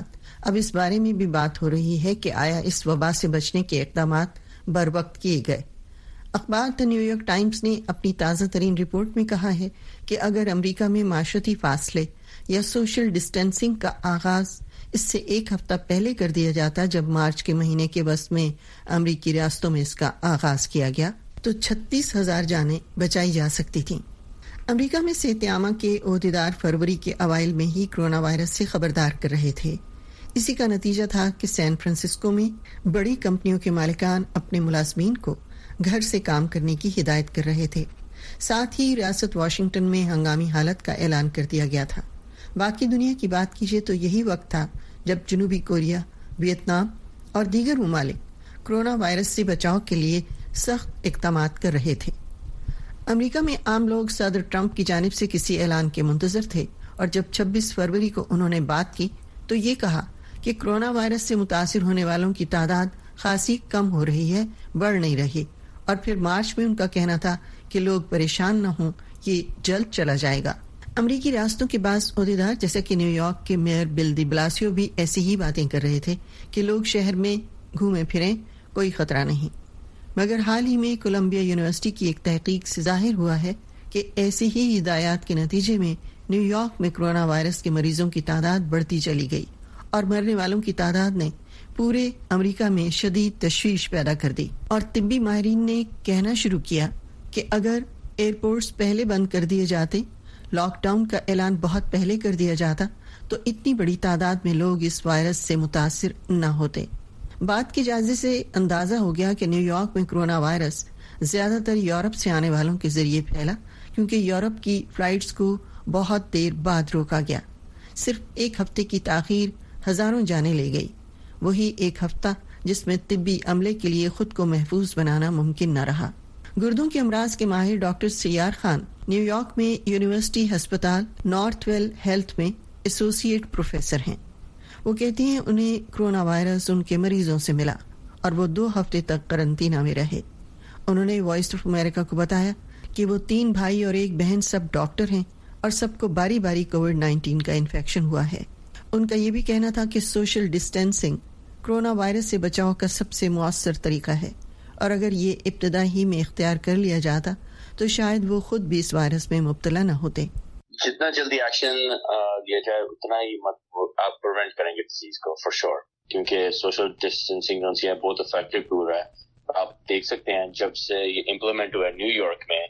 اب اس بارے میں بھی بات ہو رہی ہے کہ آیا اس وبا سے بچنے کے اقدامات بر وقت کیے گئے۔ اخبار دی نیو یارک ٹائمز نے اپنی تازہ ترین رپورٹ میں کہا ہے کہ اگر امریکہ میں معاشرتی فاصلے یا سوشل ڈسٹینسنگ کا آغاز اس سے ایک ہفتہ پہلے کر دیا جاتا جب مارچ کے مہینے کے وسط میں امریکی ریاستوں میں اس کا آغاز کیا گیا تو چھتیس ہزار جانیں بچائی جا سکتی تھیں۔ امریکہ میں صحت عامہ کے عہدیدار فروری کے اوائل میں ہی کرونا وائرس سے خبردار کر رہے تھے۔ اسی کا نتیجہ تھا کہ سین فرانسسکو میں بڑی کمپنیوں کے مالکان اپنے ملازمین کو گھر سے کام کرنے کی ہدایت کر رہے تھے۔ ساتھ ہی ریاست واشنگٹن میں ہنگامی حالت کا اعلان کر دیا گیا تھا۔ باقی دنیا کی بات کیجیے تو یہی وقت تھا جب جنوبی کوریا، ویتنام اور دیگر ممالک کرونا وائرس سے بچاؤ کے لیے سخت اقدامات کر رہے تھے۔ امریکہ میں عام لوگ صدر ٹرمپ کی جانب سے کسی اعلان کے منتظر تھے، اور جب چھبیس فروری کو انہوں نے بات کی تو یہ کہا کہ کرونا وائرس سے متاثر ہونے والوں کی تعداد خاصی کم ہو رہی ہے، بڑھ نہیں رہی، اور پھر مارچ میں ان کا کہنا تھا کہ لوگ پریشان نہ ہوں، یہ جلد چلا جائے گا۔ امریکی ریاستوں کے بعض عہدیدار جیسے کہ نیو یارک کے میئر بل دی بلاسیو بھی ایسی ہی باتیں کر رہے تھے کہ لوگ شہر میں گھومے پھریں، کوئی خطرہ نہیں۔ مگر حال ہی میں کولمبیا یونیورسٹی کی ایک تحقیق سے ظاہر ہوا ہے کہ ایسی ہی ہدایات کے نتیجے میں نیو یارک میں کرونا وائرس کے مریضوں کی تعداد بڑھتی چلی گئی، اور مرنے والوں کی تعداد نے پورے امریکہ میں شدید تشویش پیدا کر دی، اور طبی ماہرین نے کہنا شروع کیا کہ اگر ایئرپورٹس پہلے بند کر دیے جاتے، لاک ڈاؤن کا اعلان بہت پہلے کر دیا جاتا، تو اتنی بڑی تعداد میں لوگ اس وائرس سے متاثر نہ ہوتے۔ بات کے جائزے سے اندازہ ہو گیا کہ نیو یارک میں کرونا وائرس زیادہ تر یورپ سے آنے والوں کے ذریعے پھیلا، کیونکہ یورپ کی فلائٹس کو بہت دیر بعد روکا گیا۔ صرف ایک ہفتے کی تاخیر ہزاروں جانیں لے گئی، وہی ایک ہفتہ جس میں طبی عملے کے لیے خود کو محفوظ بنانا ممکن نہ رہا۔ گردوں کے امراض کے ماہر doctor Sayyar Khan New York میں یونیورسٹی ہسپتال نارتھ ویل ہیلتھ میں ایسوسیٹ پروفیسر ہیں۔ وہ کہتے ہیں انہیں کرونا وائرس ان کے مریضوں سے ملا اور وہ دو ہفتے تک قرنطینہ میں رہے۔ انہوں نے وائس آف امریکہ کو بتایا کہ وہ تین بھائی اور ایک بہن سب ڈاکٹر ہیں اور سب کو باری باری کووڈ نائنٹین کا انفیکشن ہوا ہے۔ ان کا یہ بھی کہنا تھا کہ سوشل ڈسٹینسنگ کرونا وائرس سے بچاؤ کا سب سے مؤثر طریقہ ہے، اور اگر یہ ابتدا ہی میں اختیار کر لیا جاتا تو شاید وہ خود بھی اس وائرس میں مبتلا نہ ہوتے۔ جتنا جلدی ایکشن لیا جائے اتنا ہی آپ پریونٹ کریں گے ڈیزیز کو فور شور، کیونکہ سوشل ڈسٹینسنگ جو ہے بہت افیکٹو ٹول ہے۔ آپ دیکھ سکتے ہیں جب سے یہ امپلیمنٹ ہوا ہے نیو یارک میں،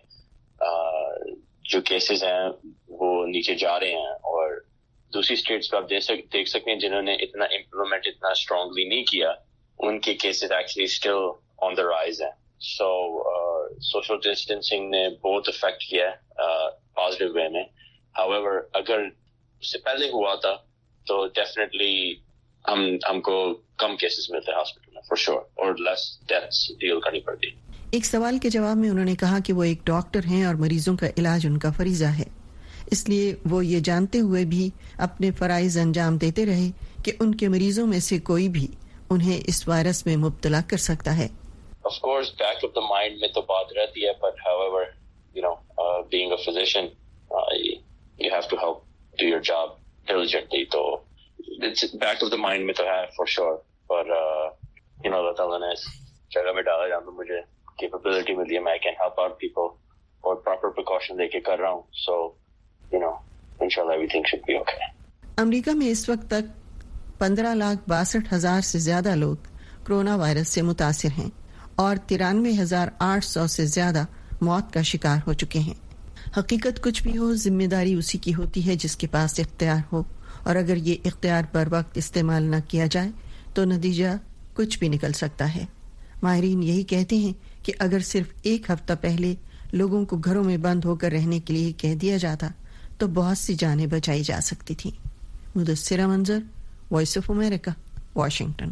جو کیسز ہیں وہ نیچے جا رہے ہیں، اور دوسری اسٹیٹس کو آپ دیکھ سکتے ہیں جنہوں نے اتنا امپلیمنٹ اتنا اسٹرانگلی نہیں کیا، ان کے cases actually still on the rise ہیں۔ سو سوشل ڈسٹینسنگ نے بہت افیکٹ کیا ہے پازیٹیو وے میں۔ ہاؤیور اگر اس سے پہلے ہوا تھا تو ڈیفینیٹلی ہم ہم کو کم کیسز ملتے ہیں ہاسپٹل میں فور شور، اور لیس ڈیتھس ڈیل کرنی پڑتی۔ ایک سوال کے جواب میں انہوں نے کہا کہ وہ ایک ڈاکٹر ہیں اور مریضوں کا علاج ان کا فریضہ ہے، اس لیے وہ یہ جانتے ہوئے بھی اپنے فرائض انجام دیتے رہے کہ ان کے مریضوں میں سے کوئی بھی انہیں اس وائرس میں مبتلا کر سکتا ہے۔ Of course, back of the mind میں تو بات رہتی ہے، but however, you know, uh, being a physician, uh, you have to help do your job diligently. تو it's back of the mind میں تو ہے for sure. But uh, you know, اللہ تعالیٰ نے اس جگہ میں ڈالا جہاں پہ مجھے capability ملی ہے، میں I can help out people اور proper precaution لے کے کر رہا ہوں. So, you know, inshallah everything should be okay. امریکہ میں اس وقت تک پندرہ لاکھ باسٹھ ہزار سے زیادہ لوگ کرونا وائرس سے متاثر ہیں، اور ترانوے ہزار آٹھ سو سے زیادہ موت کا شکار ہو چکے ہیں۔ حقیقت کچھ بھی ہو، ذمہ داری اسی کی ہوتی ہے جس کے پاس اختیار ہو، اور اگر یہ اختیار پر وقت استعمال نہ کیا جائے تو نتیجہ کچھ بھی نکل سکتا ہے۔ ماہرین یہی کہتے ہیں کہ اگر صرف ایک ہفتہ پہلے لوگوں کو گھروں میں بند ہو کر رہنے کے لیے کہہ دیا جاتا تو بہت سی جانیں بچائی جا سکتی تھیں۔ مدثرہ منظر، وائس آف امریکہ، واشنگٹن۔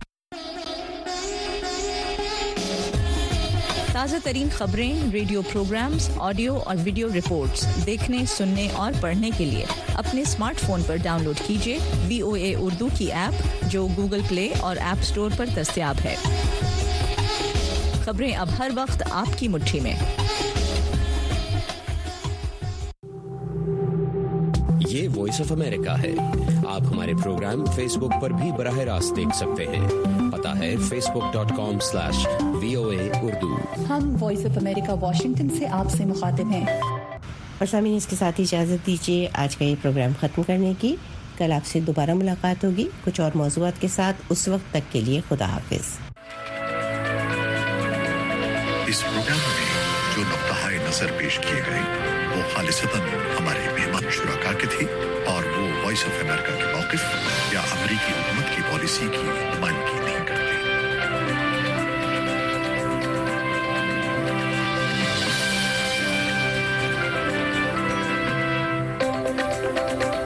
تازہ ترین خبریں، ریڈیو پروگرامز، آڈیو اور ویڈیو رپورٹس دیکھنے، سننے اور پڑھنے کے لیے اپنے اسمارٹ فون پر ڈاؤن لوڈ کیجیے وی او اے اردو کی ایپ، جو گوگل پلے اور ایپ اسٹور پر دستیاب ہے۔ خبریں اب ہر وقت آپ کی مٹھی میں۔ یہ وائس آف امریکہ ہے. آپ ہمارے پروگرام فیس بک پر بھی براہ راست دیکھ سکتے ہیں. پتہ ہے Facebook dot com slash V O A Urdu. ہم وائس آف امریکہ واشنگٹن سے آپ سے مخاطب ہیں. اور سامعین اس کے ساتھ اجازت دیجیے آج کا یہ پروگرام ختم کرنے کی. کل آپ سے دوبارہ ملاقات ہوگی کچھ اور موضوعات کے ساتھ. اس وقت تک کے لیے خدا حافظ. اس پروگرام میں جو نقطہ نظر پیش کیے گئے وہ خالصتاً ہمارے مہمان شرکا کے تھے.